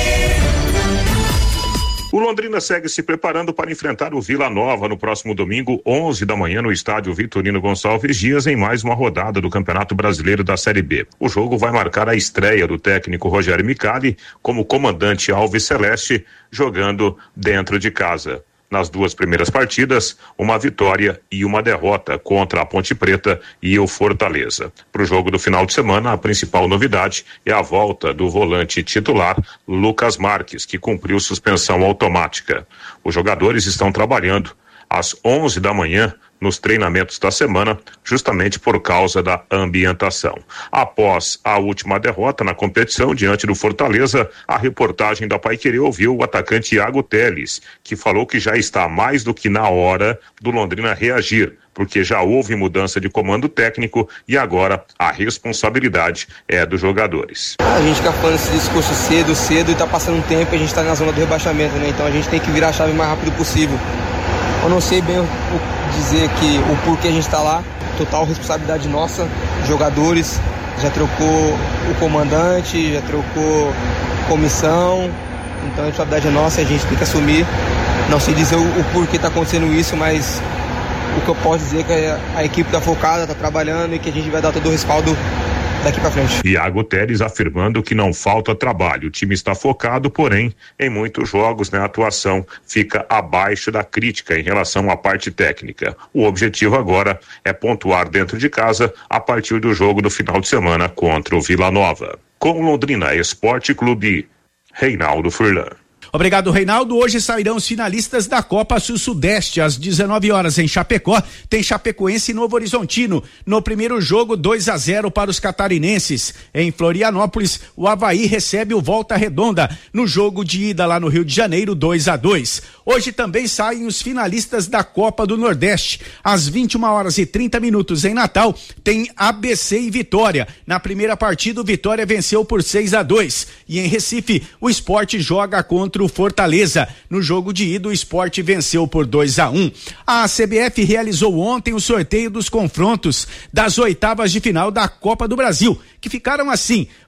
O Londrina segue se preparando para enfrentar o Vila Nova no próximo domingo, onze da manhã, no estádio Vitorino Gonçalves Dias, em mais uma rodada do Campeonato Brasileiro da Série B. O jogo vai marcar a estreia do técnico Rogério Micali como comandante Alves Celeste, jogando dentro de casa. Nas duas primeiras partidas, uma vitória e uma derrota contra a Ponte Preta e o Fortaleza. Para o jogo do final de semana, a principal novidade é a volta do volante titular Lucas Marques, que cumpriu suspensão automática. Os jogadores estão trabalhando às onze da manhã nos treinamentos da semana, justamente por causa da ambientação. Após a última derrota na competição diante do Fortaleza, a reportagem da Paiquerê ouviu o atacante Iago Teles, que falou que já está mais do que na hora do Londrina reagir, porque já houve mudança de comando técnico e agora a responsabilidade é dos jogadores. A gente fica falando esse discurso cedo, cedo e tá passando um tempo e a gente tá na zona do rebaixamento, né? Então a gente tem que virar a chave o mais rápido possível. Eu não sei bem o, o dizer que o porquê a gente está lá, total responsabilidade nossa, jogadores, já trocou o comandante, já trocou comissão, então a responsabilidade é nossa, a gente tem que assumir. Não sei dizer o, o porquê está acontecendo isso, mas o que eu posso dizer é que a, a equipe está focada, está trabalhando e que a gente vai dar todo o respaldo daqui para frente. Iago Teres afirmando que não falta trabalho, o time está focado, porém em muitos jogos, né, a atuação fica abaixo da crítica em relação à parte técnica. O objetivo agora é pontuar dentro de casa a partir do jogo do final de semana contra o Vila Nova. Com Londrina Esporte Clube, Reinaldo Furlan. Obrigado, Reinaldo. Hoje sairão os finalistas da Copa Sul-Sudeste. Às dezenove horas em Chapecó, tem Chapecoense e Novo Horizontino. No primeiro jogo, dois a zero para os catarinenses. Em Florianópolis, o Avaí recebe o Volta Redonda. No jogo de ida lá no Rio de Janeiro, dois a dois. Hoje também saem os finalistas da Copa do Nordeste. Às vinte e uma horas e trinta minutos em Natal, tem A B C e Vitória. Na primeira partida, o Vitória venceu por seis a dois. E em Recife, o Sport joga contra o Fortaleza. No jogo de ida, o Sport venceu por dois a um. A C B F realizou ontem o sorteio dos confrontos das oitavas de final da Copa do Brasil, que ficaram assim: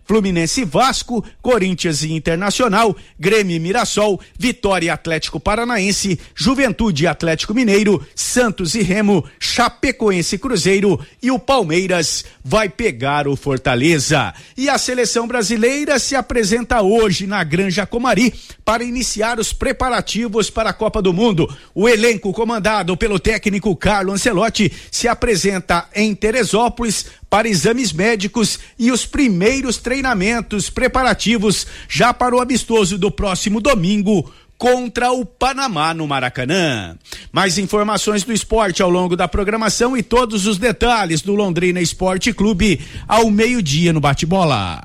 Fluminense e Vasco, Corinthians e Internacional, Grêmio e Mirassol, Vitória e Atlético Paranaense, Juventude e Atlético Mineiro, Santos e Remo, Chapecoense e Cruzeiro e o Palmeiras vai pegar o Fortaleza. E a seleção brasileira se apresenta hoje na Granja Comari para iniciar os preparativos para a Copa do Mundo. O elenco comandado pelo técnico Carlo Ancelotti se apresenta em Teresópolis para exames médicos e os primeiros treinamentos preparativos já para o amistoso do próximo domingo contra o Panamá no Maracanã. Mais informações do esporte ao longo da programação e todos os detalhes do Londrina Esporte Clube ao meio-dia no Bate-Bola.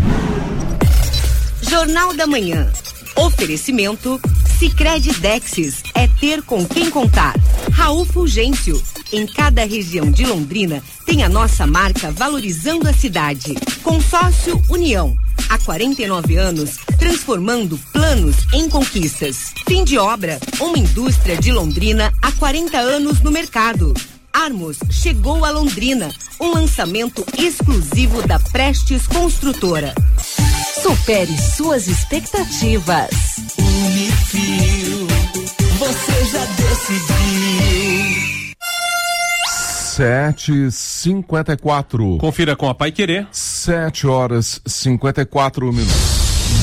Jornal da Manhã. Oferecimento Sicredi Dexis, é ter com quem contar. Raul Fulgêncio, em cada região de Londrina tem a nossa marca valorizando a cidade. Consórcio União, há quarenta e nove anos transformando planos em conquistas. Fim de obra, uma indústria de Londrina há quarenta anos no mercado. Armos chegou a Londrina, um lançamento exclusivo da Prestes Construtora. Supere suas expectativas. Unifil, você já decidiu. Sete e cinquenta e quatro. Confira com a Paiquerê. Sete horas e cinquenta e quatro minutos.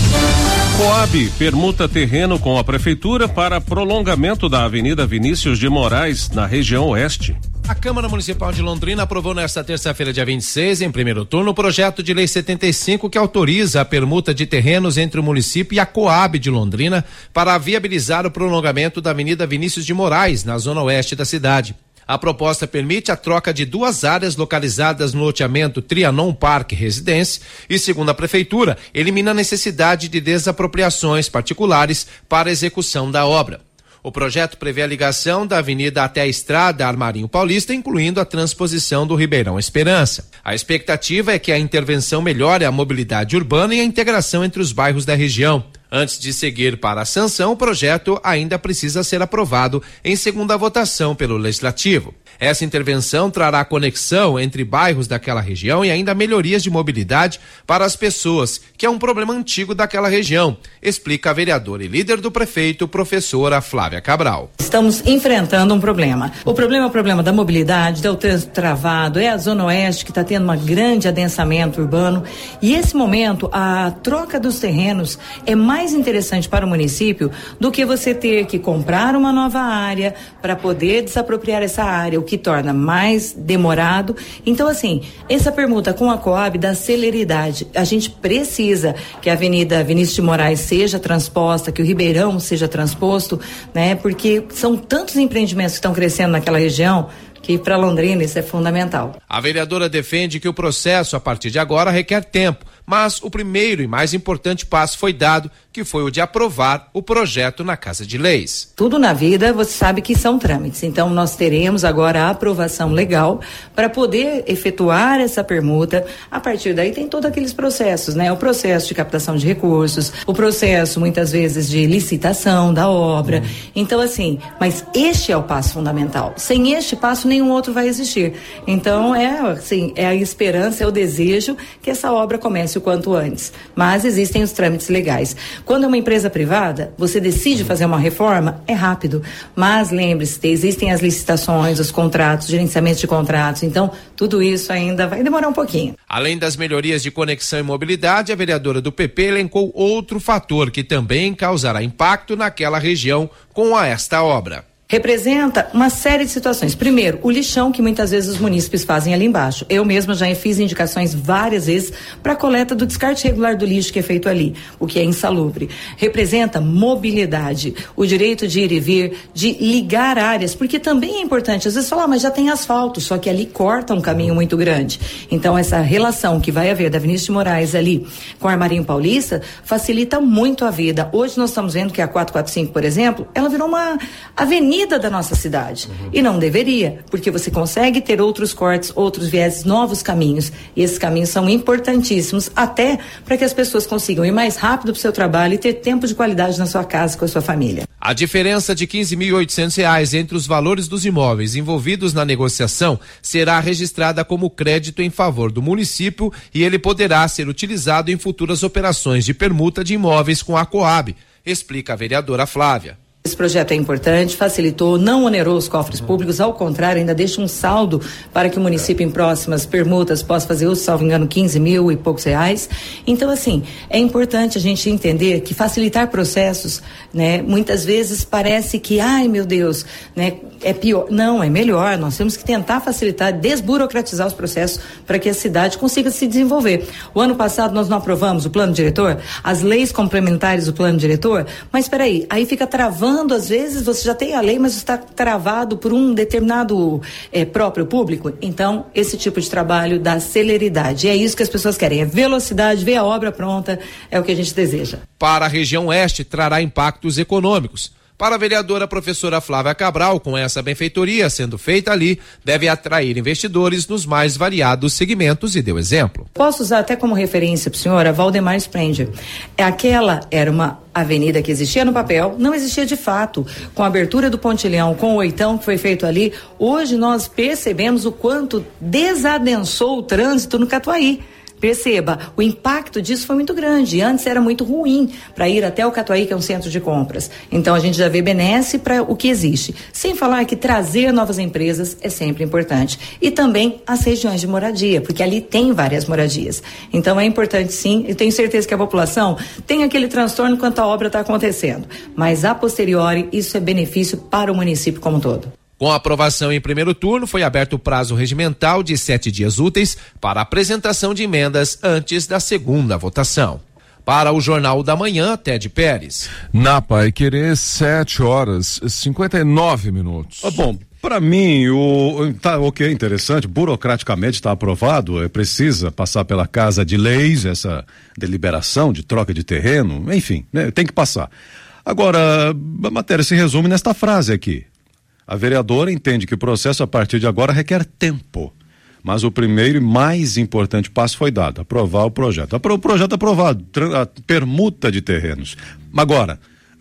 Coab permuta terreno com a prefeitura para prolongamento da Avenida Vinícius de Moraes, na região oeste. A Câmara Municipal de Londrina aprovou nesta terça-feira, dia vinte e seis, em primeiro turno, o projeto de lei setenta e cinco que autoriza a permuta de terrenos entre o município e a Coab de Londrina para viabilizar o prolongamento da Avenida Vinícius de Moraes, na zona oeste da cidade. A proposta permite a troca de duas áreas localizadas no loteamento Trianon Parque Residência e, segundo a prefeitura, elimina a necessidade de desapropriações particulares para a execução da obra. O projeto prevê a ligação da avenida até a estrada Armarinho Paulista, incluindo a transposição do Ribeirão Esperança. A expectativa é que a intervenção melhore a mobilidade urbana e a integração entre os bairros da região. Antes de seguir para a sanção, o projeto ainda precisa ser aprovado em segunda votação pelo Legislativo. Essa intervenção trará conexão entre bairros daquela região e ainda melhorias de mobilidade para as pessoas, que é um problema antigo daquela região, explica a vereadora e líder do prefeito, professora Flávia Cabral. Estamos enfrentando um problema. O problema é o problema da mobilidade, do trânsito travado, é a zona oeste que está tendo um grande adensamento urbano, e esse momento a troca dos terrenos é mais interessante para o município do que você ter que comprar uma nova área para poder desapropriar essa área, o que torna mais demorado. Então, assim, essa permuta com a Coab dá celeridade. A gente precisa que a Avenida Vinícius de Moraes seja transposta, que o Ribeirão seja transposto, né? Porque são tantos empreendimentos que estão crescendo naquela região que para Londrina isso é fundamental. A vereadora defende que o processo, a partir de agora, requer tempo, mas o primeiro e mais importante passo foi dado, que foi o de aprovar o projeto na Casa de Leis. Tudo na vida você sabe que são trâmites, então nós teremos agora a aprovação legal para poder efetuar essa permuta. A partir daí tem todos aqueles processos, né? O processo de captação de recursos, o processo muitas vezes de licitação da obra. Hum. Então assim, mas este é o passo fundamental. Sem este passo nenhum outro vai existir. Então é assim, é a esperança, é o desejo que essa obra comece o quanto antes. Mas existem os trâmites legais. Quando é uma empresa privada, você decide fazer uma reforma, é rápido. Mas lembre-se, existem as licitações, os contratos, gerenciamento de contratos. Então, tudo isso ainda vai demorar um pouquinho. Além das melhorias de conexão e mobilidade, a vereadora do P P elencou outro fator que também causará impacto naquela região com a esta obra. Representa uma série de situações. Primeiro, o lixão que muitas vezes os munícipes fazem ali embaixo. Eu mesma já fiz indicações várias vezes para a coleta do descarte regular do lixo que é feito ali, o que é insalubre. Representa mobilidade, o direito de ir e vir, de ligar áreas, porque também é importante. Às vezes falar, ah, mas já tem asfalto, só que ali corta um caminho muito grande. Então, essa relação que vai haver da Vinícius de Moraes ali com a Armarinho Paulista facilita muito a vida. Hoje nós estamos vendo que a quatrocentos e quarenta e cinco, por exemplo, ela virou uma avenida da nossa cidade. Uhum. E não deveria, porque você consegue ter outros cortes, outros vieses, novos caminhos. E esses caminhos são importantíssimos até para que as pessoas consigam ir mais rápido para o seu trabalho e ter tempo de qualidade na sua casa com a sua família. A diferença de quinze mil e oitocentos reais entre os valores dos imóveis envolvidos na negociação será registrada como crédito em favor do município e ele poderá ser utilizado em futuras operações de permuta de imóveis com a Coab, explica a vereadora Flávia. Esse projeto é importante, facilitou, não onerou os cofres públicos, ao contrário, ainda deixa um saldo para que o município em próximas permutas possa fazer uso, salvo engano, quinze mil e poucos reais. Então, assim, é importante a gente entender que facilitar processos, né, muitas vezes parece que, ai meu Deus, né, é pior. Não, é melhor. Nós temos que tentar facilitar, desburocratizar os processos para que a cidade consiga se desenvolver. O ano passado nós não aprovamos o plano diretor, as leis complementares do plano diretor, mas espera aí, aí fica travando. Às vezes você já tem a lei, mas está travado por um determinado é, próprio público. Então, esse tipo de trabalho dá celeridade. E é isso que as pessoas querem, é velocidade, ver a obra pronta, é o que a gente deseja. Para a região oeste, trará impactos econômicos. Para a vereadora professora Flávia Cabral, com essa benfeitoria sendo feita ali, deve atrair investidores nos mais variados segmentos e deu exemplo. Posso usar até como referência para a senhora Valdemar Splendid. Aquela era uma avenida que existia no papel, não existia de fato. Com a abertura do Pontilhão, com o oitão que foi feito ali, hoje nós percebemos o quanto desadensou o trânsito no Catuaí. Perceba, o impacto disso foi muito grande. Antes era muito ruim para ir até o Catuaí, que é um centro de compras. Então a gente já vê benesse para o que existe. Sem falar que trazer novas empresas é sempre importante. E também as regiões de moradia, porque ali tem várias moradias. Então é importante sim, e tenho certeza que a população tem aquele transtorno enquanto a obra está acontecendo. Mas a posteriori, isso é benefício para o município como um todo. Com a aprovação em primeiro turno, foi aberto o prazo regimental de sete dias úteis para apresentação de emendas antes da segunda votação. Para o Jornal da Manhã, Ted Pérez. Na Paiquerê, sete horas e cinquenta e nove minutos. Ah, bom, para mim, o tá ok, interessante, burocraticamente está aprovado, é, precisa passar pela Casa de Leis, essa deliberação de troca de terreno, enfim, né, tem que passar. Agora, a matéria se resume nesta frase aqui. A vereadora entende que o processo a partir de agora requer tempo, mas o primeiro e mais importante passo foi dado, aprovar o projeto. O projeto aprovado, a permuta de terrenos. Agora,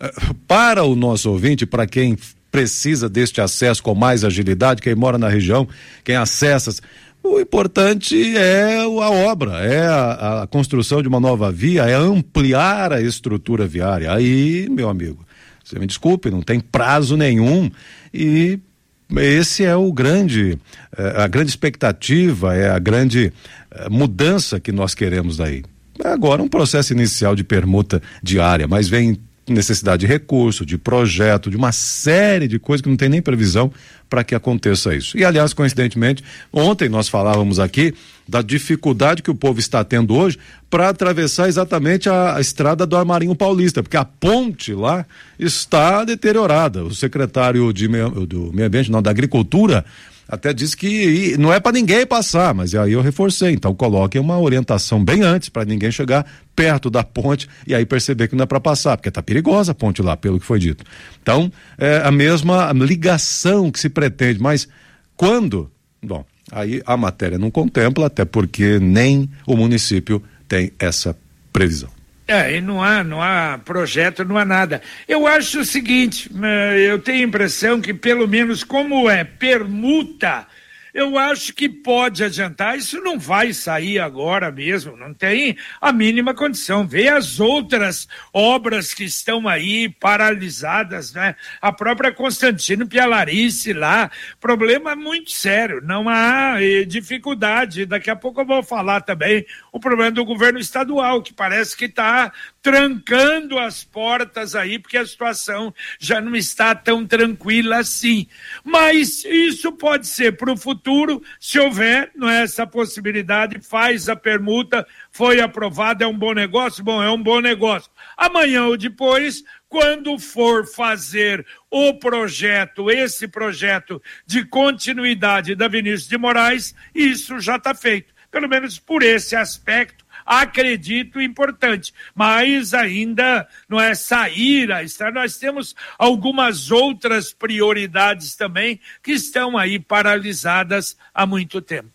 para o nosso ouvinte, para quem precisa deste acesso com mais agilidade, quem mora na região, quem acessa, o importante é a obra, é a, a construção de uma nova via, é ampliar a estrutura viária. Aí, meu amigo, você me desculpe, não tem prazo nenhum e esse é o grande, a grande expectativa, é a grande mudança que nós queremos daí. Agora um processo inicial de permuta diária, mas vem necessidade de recurso, de projeto, de uma série de coisas que não tem nem previsão para que aconteça isso. E aliás, coincidentemente, ontem nós falávamos aqui da dificuldade que o povo está tendo hoje para atravessar exatamente a, a estrada do Armarinho Paulista, porque a ponte lá está deteriorada. O secretário de meio, do meio ambiente, não, da agricultura, até disse que não é para ninguém passar, mas aí eu reforcei, então coloquem uma orientação bem antes para ninguém chegar perto da ponte e aí perceber que não é para passar, porque tá perigosa a ponte lá, pelo que foi dito. Então, é a mesma ligação que se pretende, mas quando? Bom, aí a matéria não contempla, até porque nem o município tem essa previsão. É, e não há, não há projeto, não há nada. Eu acho o seguinte, eu tenho a impressão que pelo menos como é permuta, eu acho que pode adiantar, isso não vai sair agora mesmo, não tem a mínima condição. Vê as outras obras que estão aí paralisadas, né? A própria Constantino Pialarice lá, problema muito sério, não há eh, dificuldade. Daqui a pouco eu vou falar também o problema do governo estadual, que parece que está trancando as portas aí, porque a situação já não está tão tranquila assim. Mas isso pode ser para o futuro, se houver, não é essa possibilidade, faz a permuta, foi aprovada, é um bom negócio? Bom, é um bom negócio. Amanhã ou depois, quando for fazer o projeto, esse projeto de continuidade da Vinícius de Moraes, isso já está feito. Pelo menos por esse aspecto, acredito importante, mas ainda não é sair a estrada, nós temos algumas outras prioridades também que estão aí paralisadas há muito tempo.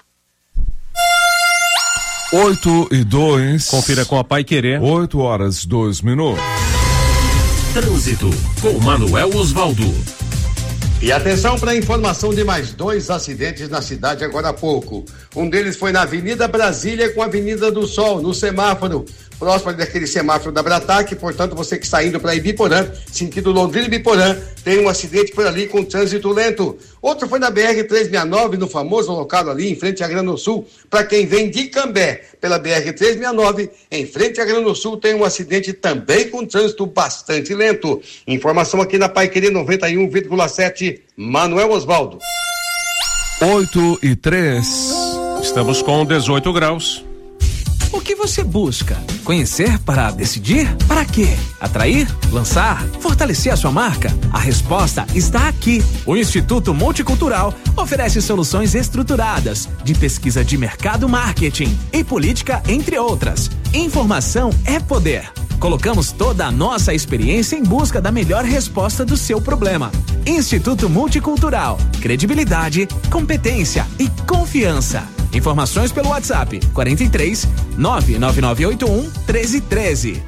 Oito e dois. Confira com a Paiquerê. Oito horas, dois minutos. Trânsito, com Manuel Osvaldo. E atenção para a informação de mais dois acidentes na cidade agora há pouco. Um deles foi na Avenida Brasília com a Avenida do Sol, no semáforo, próximo daquele semáforo da Brataque. Portanto, você que está indo para Ibiporã, sentido Londrina e Ibiporã, tem um acidente por ali com trânsito lento. Outro foi na B R trezentos e sessenta e nove, no famoso local ali, em frente à Granosul, para quem vem de Cambé, pela B R trezentos e sessenta e nove, em frente à Granosul, tem um acidente também com trânsito bastante lento. Informação aqui na Paiquerê noventa e um vírgula sete, Manuel Osvaldo. oito e três. Estamos com dezoito graus. O que você busca? Conhecer para decidir? Para quê? Atrair? Lançar? Fortalecer a sua marca? A resposta está aqui. O Instituto Multicultural oferece soluções estruturadas de pesquisa de mercado, marketing e política, entre outras. Informação é poder. Colocamos toda a nossa experiência em busca da melhor resposta do seu problema. Instituto Multicultural. Credibilidade, competência e confiança. Informações pelo WhatsApp quarenta e três, nove nove nove oito um, treze treze.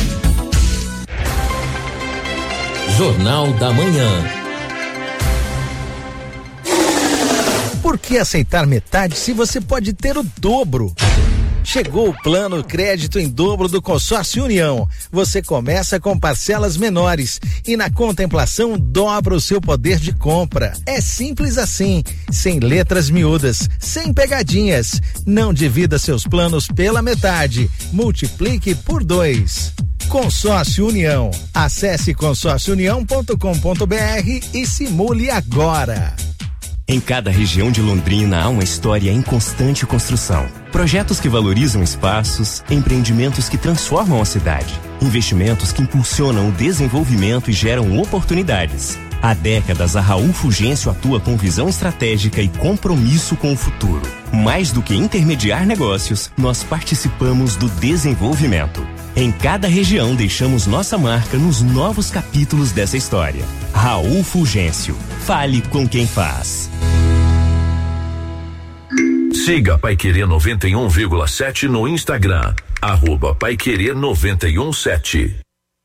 Jornal da Manhã. Por que aceitar metade se você pode ter o dobro? Chegou o plano crédito em dobro do Consórcio União. Você começa com parcelas menores e na contemplação dobra o seu poder de compra. É simples assim, sem letras miúdas, sem pegadinhas. Não divida seus planos pela metade, multiplique por dois. Consórcio União. Acesse consórcio união ponto com ponto br e simule agora. Em cada região de Londrina há uma história em constante construção. Projetos que valorizam espaços, empreendimentos que transformam a cidade, investimentos que impulsionam o desenvolvimento e geram oportunidades. Há décadas, a Raul Fulgêncio atua com visão estratégica e compromisso com o futuro. Mais do que intermediar negócios, nós participamos do desenvolvimento. Em cada região, deixamos nossa marca nos novos capítulos dessa história. Raul Fulgêncio. Fale com quem faz. Siga Paiquerê noventa e um vírgula sete no Instagram. Arroba Paiquerê noventa e um sete.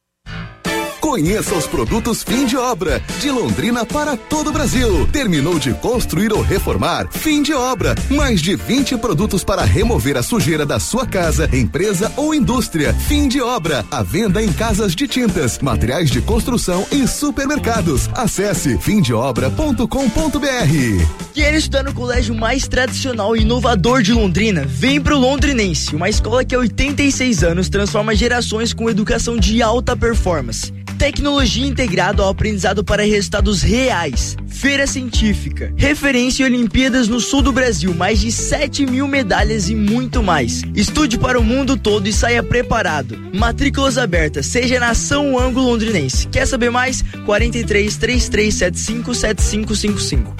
Conheça os produtos fim de obra, de Londrina para todo o Brasil. Terminou de construir ou reformar? Fim de obra. Mais de vinte produtos para remover a sujeira da sua casa, empresa ou indústria. Fim de obra. A venda em casas de tintas, materiais de construção e supermercados. Acesse fim de obra ponto com ponto br. Quer estudar no colégio mais tradicional e inovador de Londrina? Vem pro Londrinense, uma escola que há oitenta e seis anos transforma gerações com educação de alta performance. Tecnologia integrada ao aprendizado para resultados reais. Feira científica, referência em Olimpíadas no sul do Brasil, mais de sete mil medalhas e muito mais. Estude para o mundo todo e saia preparado. Matrículas abertas, seja na São Ângulo Londrinense. Quer saber mais? quarenta e três, trinta e três setenta e cinco, setenta e cinco cinquenta e cinco.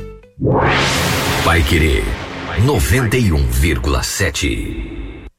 Paiquerê noventa e um vírgula sete.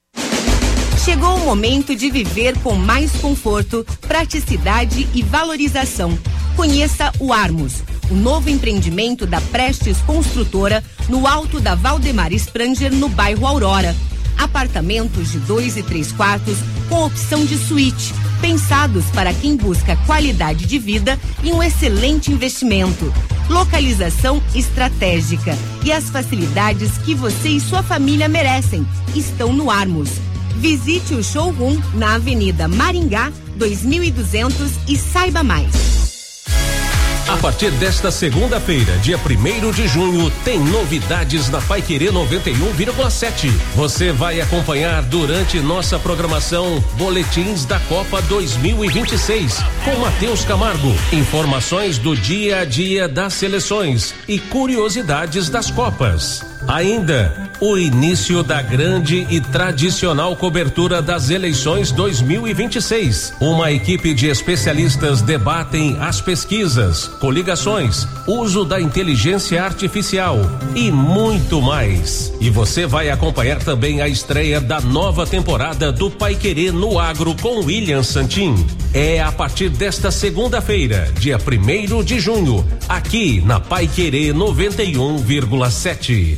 Chegou o momento de viver com mais conforto, praticidade e valorização. Conheça o Armos, o novo empreendimento da Prestes Construtora no alto da Valdemar Spranger, no bairro Aurora. Apartamentos de dois e três quartos com opção de suíte, pensados para quem busca qualidade de vida e um excelente investimento. Localização estratégica e as facilidades que você e sua família merecem estão no Armos. Visite o showroom na Avenida Maringá dois mil e duzentos e saiba mais. A partir desta segunda-feira, dia primeiro de junho, tem novidades na Paiquerê noventa e um vírgula sete. Você vai acompanhar durante nossa programação boletins da Copa dois mil e vinte e seis com Matheus Camargo, informações do dia a dia das seleções e curiosidades das Copas. Ainda, o início da grande e tradicional cobertura das eleições dois mil e vinte e seis. Uma equipe de especialistas debatem as pesquisas, coligações, uso da inteligência artificial e muito mais. E você vai acompanhar também a estreia da nova temporada do Paiquerê no Agro com William Santin. É a partir desta segunda-feira, dia primeiro de junho, aqui na Paiquerê noventa e um vírgula sete.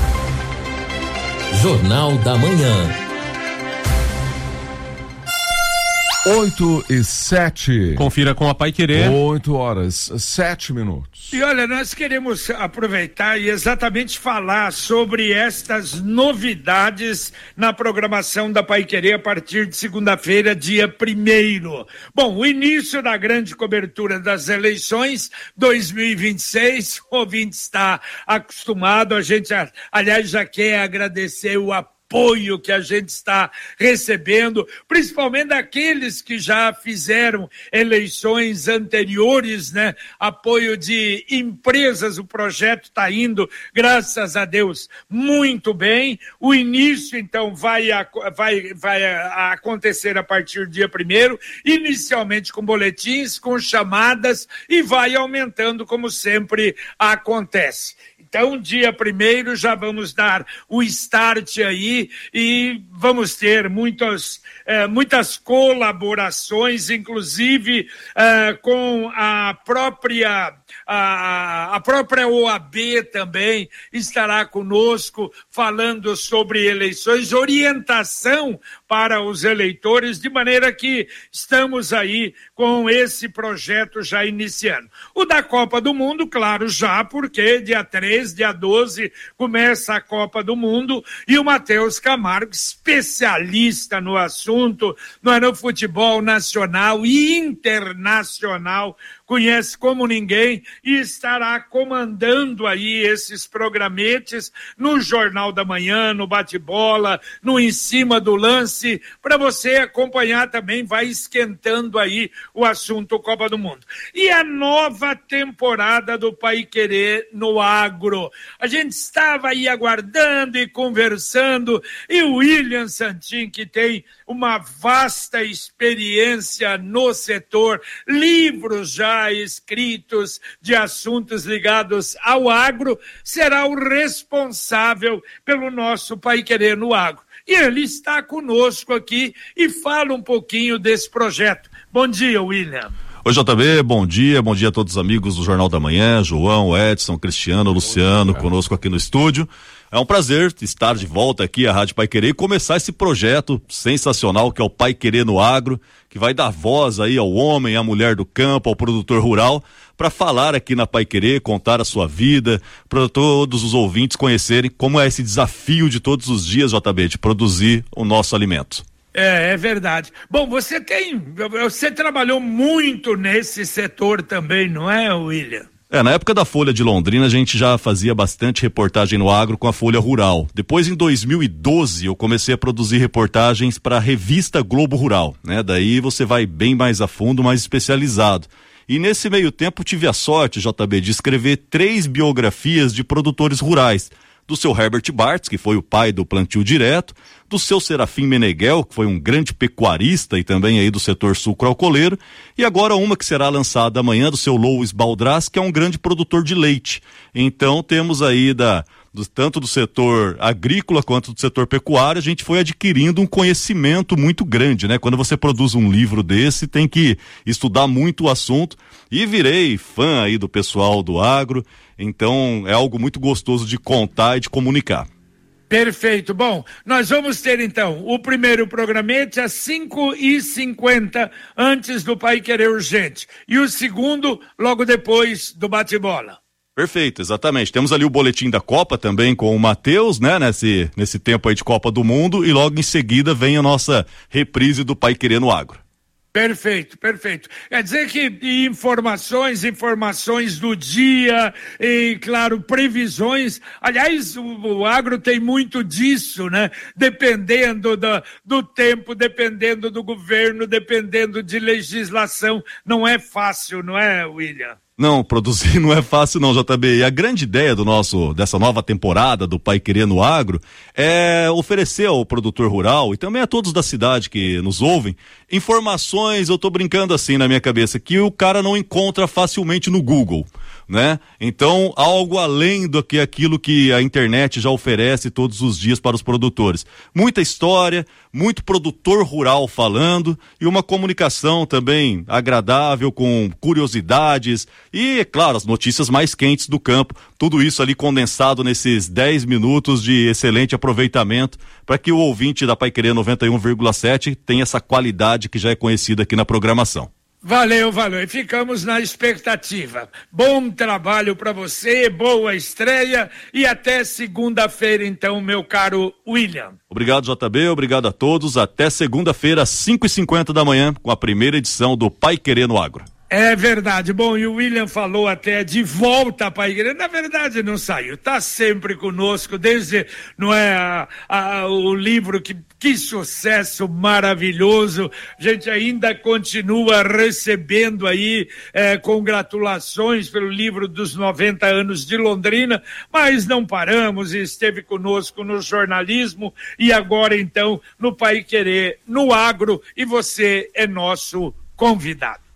Jornal da Manhã. Oito e sete. Confira com a Paiquerê. Oito horas, sete minutos. E olha, nós queremos aproveitar e exatamente falar sobre estas novidades na programação da Paiquerê a partir de segunda-feira, dia primeiro. Bom, o início da grande cobertura das eleições dois mil e vinte e seis, o ouvinte está acostumado, a gente, aliás, já quer agradecer o apoio apoio que a gente está recebendo, principalmente daqueles que já fizeram eleições anteriores, né? Apoio de empresas, o projeto está indo, graças a Deus, muito bem. O início, então, vai, vai, vai acontecer a partir do dia primeiro, inicialmente com boletins, com chamadas, e vai aumentando, como sempre acontece. Então, dia primeiro, já vamos dar o start aí e vamos ter muitas, eh, muitas colaborações, inclusive eh, com a própria, a, a própria O A B também estará conosco falando sobre eleições, orientação para os eleitores, de maneira que estamos aí com esse projeto já iniciando. O da Copa do Mundo, claro, já, porque dia três, dia doze, começa a Copa do Mundo e o Matheus Camargo, especialista no assunto, no, no futebol nacional e internacional, conhece como ninguém e estará comandando aí esses programetes no Jornal da Manhã, no Bate-Bola, no Em Cima do Lance, para você acompanhar também, vai esquentando aí o assunto Copa do Mundo. E a nova temporada do Paiquerê no Agro. A gente estava aí aguardando e conversando, e o William Santin, que tem uma vasta experiência no setor, livros já escritos de assuntos ligados ao agro, será o responsável pelo nosso Paiquerê no Agro. E ele está conosco aqui e fala um pouquinho desse projeto. Bom dia, William. Oi, J B, bom dia, bom dia a todos os amigos do Jornal da Manhã, João, Edson, Cristiano, Luciano, conosco aqui no estúdio. É um prazer estar de volta aqui à Rádio Paiquerê e começar esse projeto sensacional que é o Paiquerê no Agro, que vai dar voz aí ao homem, à mulher do campo, ao produtor rural, para falar aqui na Paiquerê, contar a sua vida, para todos os ouvintes conhecerem como é esse desafio de todos os dias, J B, de produzir o nosso alimento. É, é verdade. Bom, você tem, você trabalhou muito nesse setor também, não é, William? É, na época da Folha de Londrina a gente já fazia bastante reportagem no agro com a Folha Rural. Depois, em dois mil e doze, eu comecei a produzir reportagens para a revista Globo Rural, né? Daí você vai bem mais a fundo, mais especializado. E nesse meio tempo tive a sorte, J B, de escrever três biografias de produtores rurais. Do seu Herbert Bartz, que foi o pai do plantio direto, do seu Serafim Meneghel, que foi um grande pecuarista e também aí do setor sucroalcooleiro, e agora uma que será lançada amanhã do seu Louis Baldras, que é um grande produtor de leite. Então temos aí da, do, tanto do setor agrícola quanto do setor pecuário, a gente foi adquirindo um conhecimento muito grande, né? Quando você produz um livro desse, tem que estudar muito o assunto, e virei fã aí do pessoal do agro. Então é algo muito gostoso de contar e de comunicar. Perfeito. Bom, nós vamos ter então o primeiro programete às cinco e cinquenta antes do Paiquerê Urgente e o segundo logo depois do Bate-Bola. Perfeito, exatamente. Temos ali o boletim da Copa também com o Matheus, né? Nesse, nesse tempo aí de Copa do Mundo, e logo em seguida vem a nossa reprise do Paiquerê no Agro. Perfeito, perfeito. Quer dizer que informações, informações do dia e, claro, previsões. Aliás, o, o agro tem muito disso, né? Dependendo do, do tempo, dependendo do governo, dependendo de legislação. Não é fácil, não é, William? Não, produzir não é fácil não, J B. E a grande ideia do nosso, dessa nova temporada do Paiquerê no Agro é oferecer ao produtor rural e também a todos da cidade que nos ouvem informações, eu tô brincando assim na minha cabeça, que o cara não encontra facilmente no Google. né? Então, algo além do que aquilo que a internet já oferece todos os dias para os produtores. Muita história, muito produtor rural falando e uma comunicação também agradável, com curiosidades e, é claro, as notícias mais quentes do campo. Tudo isso ali condensado nesses dez minutos de excelente aproveitamento para que o ouvinte da Paiquerê noventa e um vírgula sete tenha essa qualidade que já é conhecida aqui na programação. Valeu, valeu. E ficamos na expectativa. Bom trabalho para você, boa estreia e até segunda-feira, então, meu caro William. Obrigado, J B, obrigado a todos. Até segunda-feira, às cinco e cinquenta da manhã, com a primeira edição do Paiquerê no Agro. É verdade. Bom, e o William falou até de volta para a igreja. Na verdade, não saiu. Está sempre conosco, desde, não é, a, a, o livro que, que sucesso maravilhoso. A gente ainda continua recebendo aí é, congratulações pelo livro dos noventa anos de Londrina, mas não paramos e esteve conosco no jornalismo e agora, então, no Paiquerê, no Agro, e você é nosso convidado.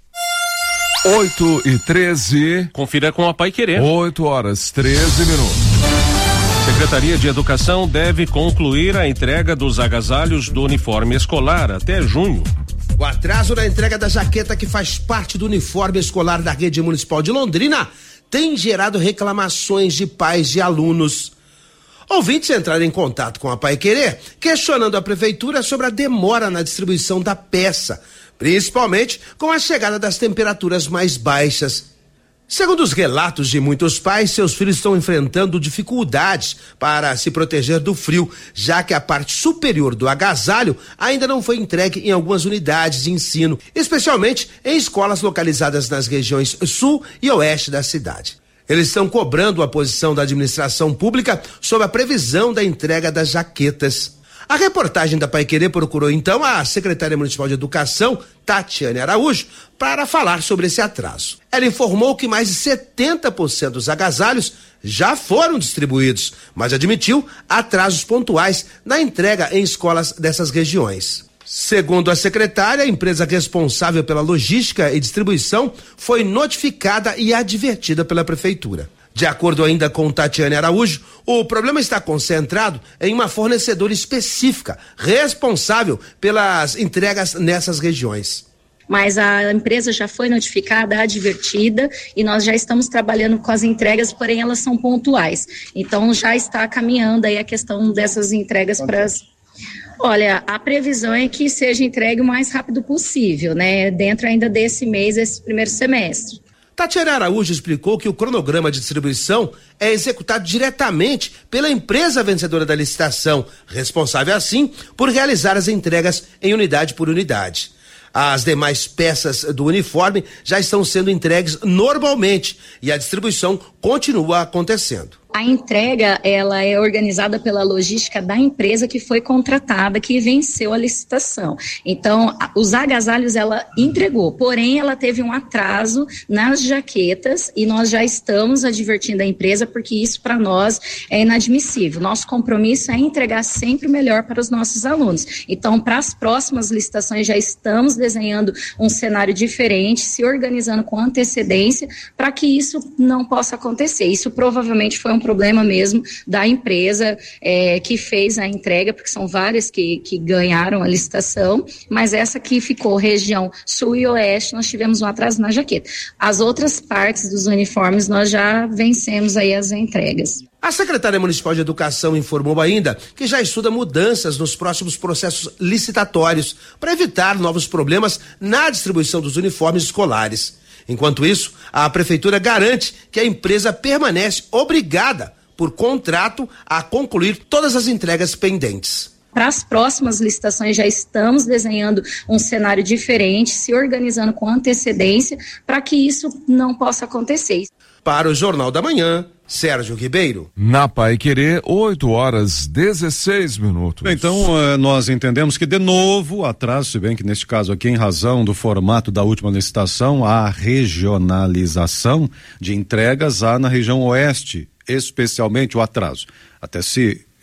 oito e treze. Confira com a Paiquerê. oito horas, treze minutos. Secretaria de Educação deve concluir a entrega dos agasalhos do uniforme escolar até junho. O atraso na entrega da jaqueta que faz parte do uniforme escolar da rede municipal de Londrina tem gerado reclamações de pais e alunos. Ouvintes entraram em contato com a Paiquerê, questionando a prefeitura sobre a demora na distribuição da peça, principalmente com a chegada das temperaturas mais baixas. Segundo os relatos de muitos pais, seus filhos estão enfrentando dificuldades para se proteger do frio, já que a parte superior do agasalho ainda não foi entregue em algumas unidades de ensino, especialmente em escolas localizadas nas regiões sul e oeste da cidade. Eles estão cobrando a posição da administração pública sobre a previsão da entrega das jaquetas. A reportagem da Paiquerê procurou então a secretária municipal de Educação, Tatiane Araújo, para falar sobre esse atraso. Ela informou que mais de setenta por cento dos agasalhos já foram distribuídos, mas admitiu atrasos pontuais na entrega em escolas dessas regiões. Segundo a secretária, a empresa responsável pela logística e distribuição foi notificada e advertida pela prefeitura. De acordo ainda com Tatiane Araújo, o problema está concentrado em uma fornecedora específica, responsável pelas entregas nessas regiões. Mas a empresa já foi notificada, advertida, e nós já estamos trabalhando com as entregas, porém elas são pontuais. Então já está caminhando aí a questão dessas entregas para as... Olha, a previsão é que seja entregue o mais rápido possível, né? Dentro ainda desse mês, esse primeiro semestre. Tatiana Araújo explicou que o cronograma de distribuição é executado diretamente pela empresa vencedora da licitação, responsável assim por realizar as entregas em unidade por unidade. As demais peças do uniforme já estão sendo entregues normalmente e a distribuição continua acontecendo. A entrega, ela é organizada pela logística da empresa que foi contratada, que venceu a licitação. Então, os agasalhos ela entregou, porém ela teve um atraso nas jaquetas e nós já estamos advertindo a empresa porque isso para nós é inadmissível. Nosso compromisso é entregar sempre o melhor para os nossos alunos. Então, para as próximas licitações já estamos desenhando um cenário diferente, se organizando com antecedência para que isso não possa acontecer. Isso provavelmente foi um problema mesmo da empresa é, que fez a entrega, porque são várias que, que ganharam a licitação, mas essa que ficou região sul e oeste, nós tivemos um atraso na jaqueta. As outras partes dos uniformes nós já vencemos aí as entregas. A secretária municipal de Educação informou ainda que já estuda mudanças nos próximos processos licitatórios para evitar novos problemas na distribuição dos uniformes escolares. Enquanto isso, a prefeitura garante que a empresa permanece obrigada, por contrato, a concluir todas as entregas pendentes. Para as próximas licitações já estamos desenhando um cenário diferente, se organizando com antecedência para que isso não possa acontecer. Para o Jornal da Manhã, Sérgio Ribeiro. Na Paiquerê, oito horas, dezesseis minutos. Bem, então, eh, nós entendemos que, de novo, atraso, se bem que neste caso aqui, em razão do formato da última licitação, a regionalização de entregas há na região oeste, especialmente o atraso. Até se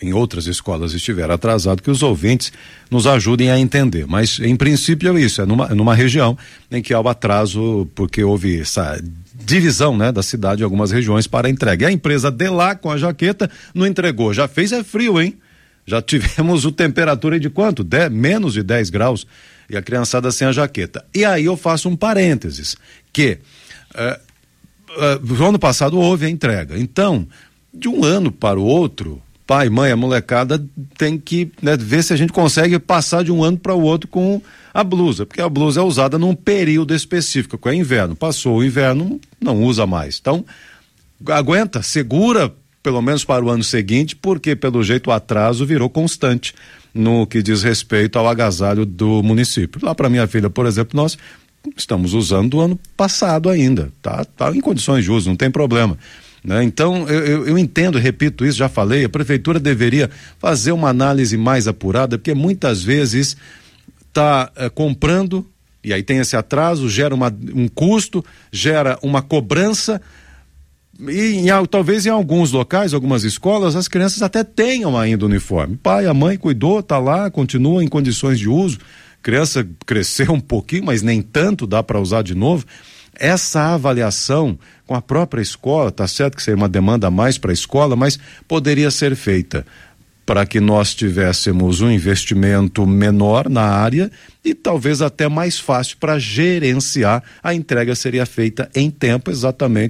em outras escolas estiver atrasado, que os ouvintes nos ajudem a entender. Mas, em princípio, é isso, é numa, numa região em que há o atraso, porque houve essa divisão, né, da cidade em algumas regiões para entrega. E a empresa de lá, com a jaqueta, não entregou. Já fez é frio, hein? Já tivemos o temperatura de quanto? De, menos de dez graus. E a criançada sem a jaqueta. E aí eu faço um parênteses, que uh, uh, no ano passado houve a entrega. Então, de um ano para o outro, pai, mãe, a molecada tem que, né, ver se a gente consegue passar de um ano para o outro com a blusa, porque a blusa é usada num período específico, que é inverno. Passou o inverno, não usa mais. Então, aguenta, segura pelo menos para o ano seguinte, porque pelo jeito o atraso virou constante no que diz respeito ao agasalho do município. Lá para minha filha, por exemplo, nós estamos usando do ano passado ainda, tá, tá em condições de uso, não tem problema. Né? Então, eu, eu, eu entendo, repito isso, já falei, a prefeitura deveria fazer uma análise mais apurada, porque muitas vezes está é, comprando, e aí tem esse atraso, gera uma, um custo, gera uma cobrança, e em, talvez em alguns locais, algumas escolas, as crianças até tenham ainda uniforme. Pai, a mãe cuidou, tá lá, continua em condições de uso, criança cresceu um pouquinho, mas nem tanto, dá para usar de novo. Essa avaliação com a própria escola, tá certo que seria uma demanda a mais para a escola, mas poderia ser feita para que nós tivéssemos um investimento menor na área e talvez até mais fácil para gerenciar. A entrega seria feita em tempo, exatamente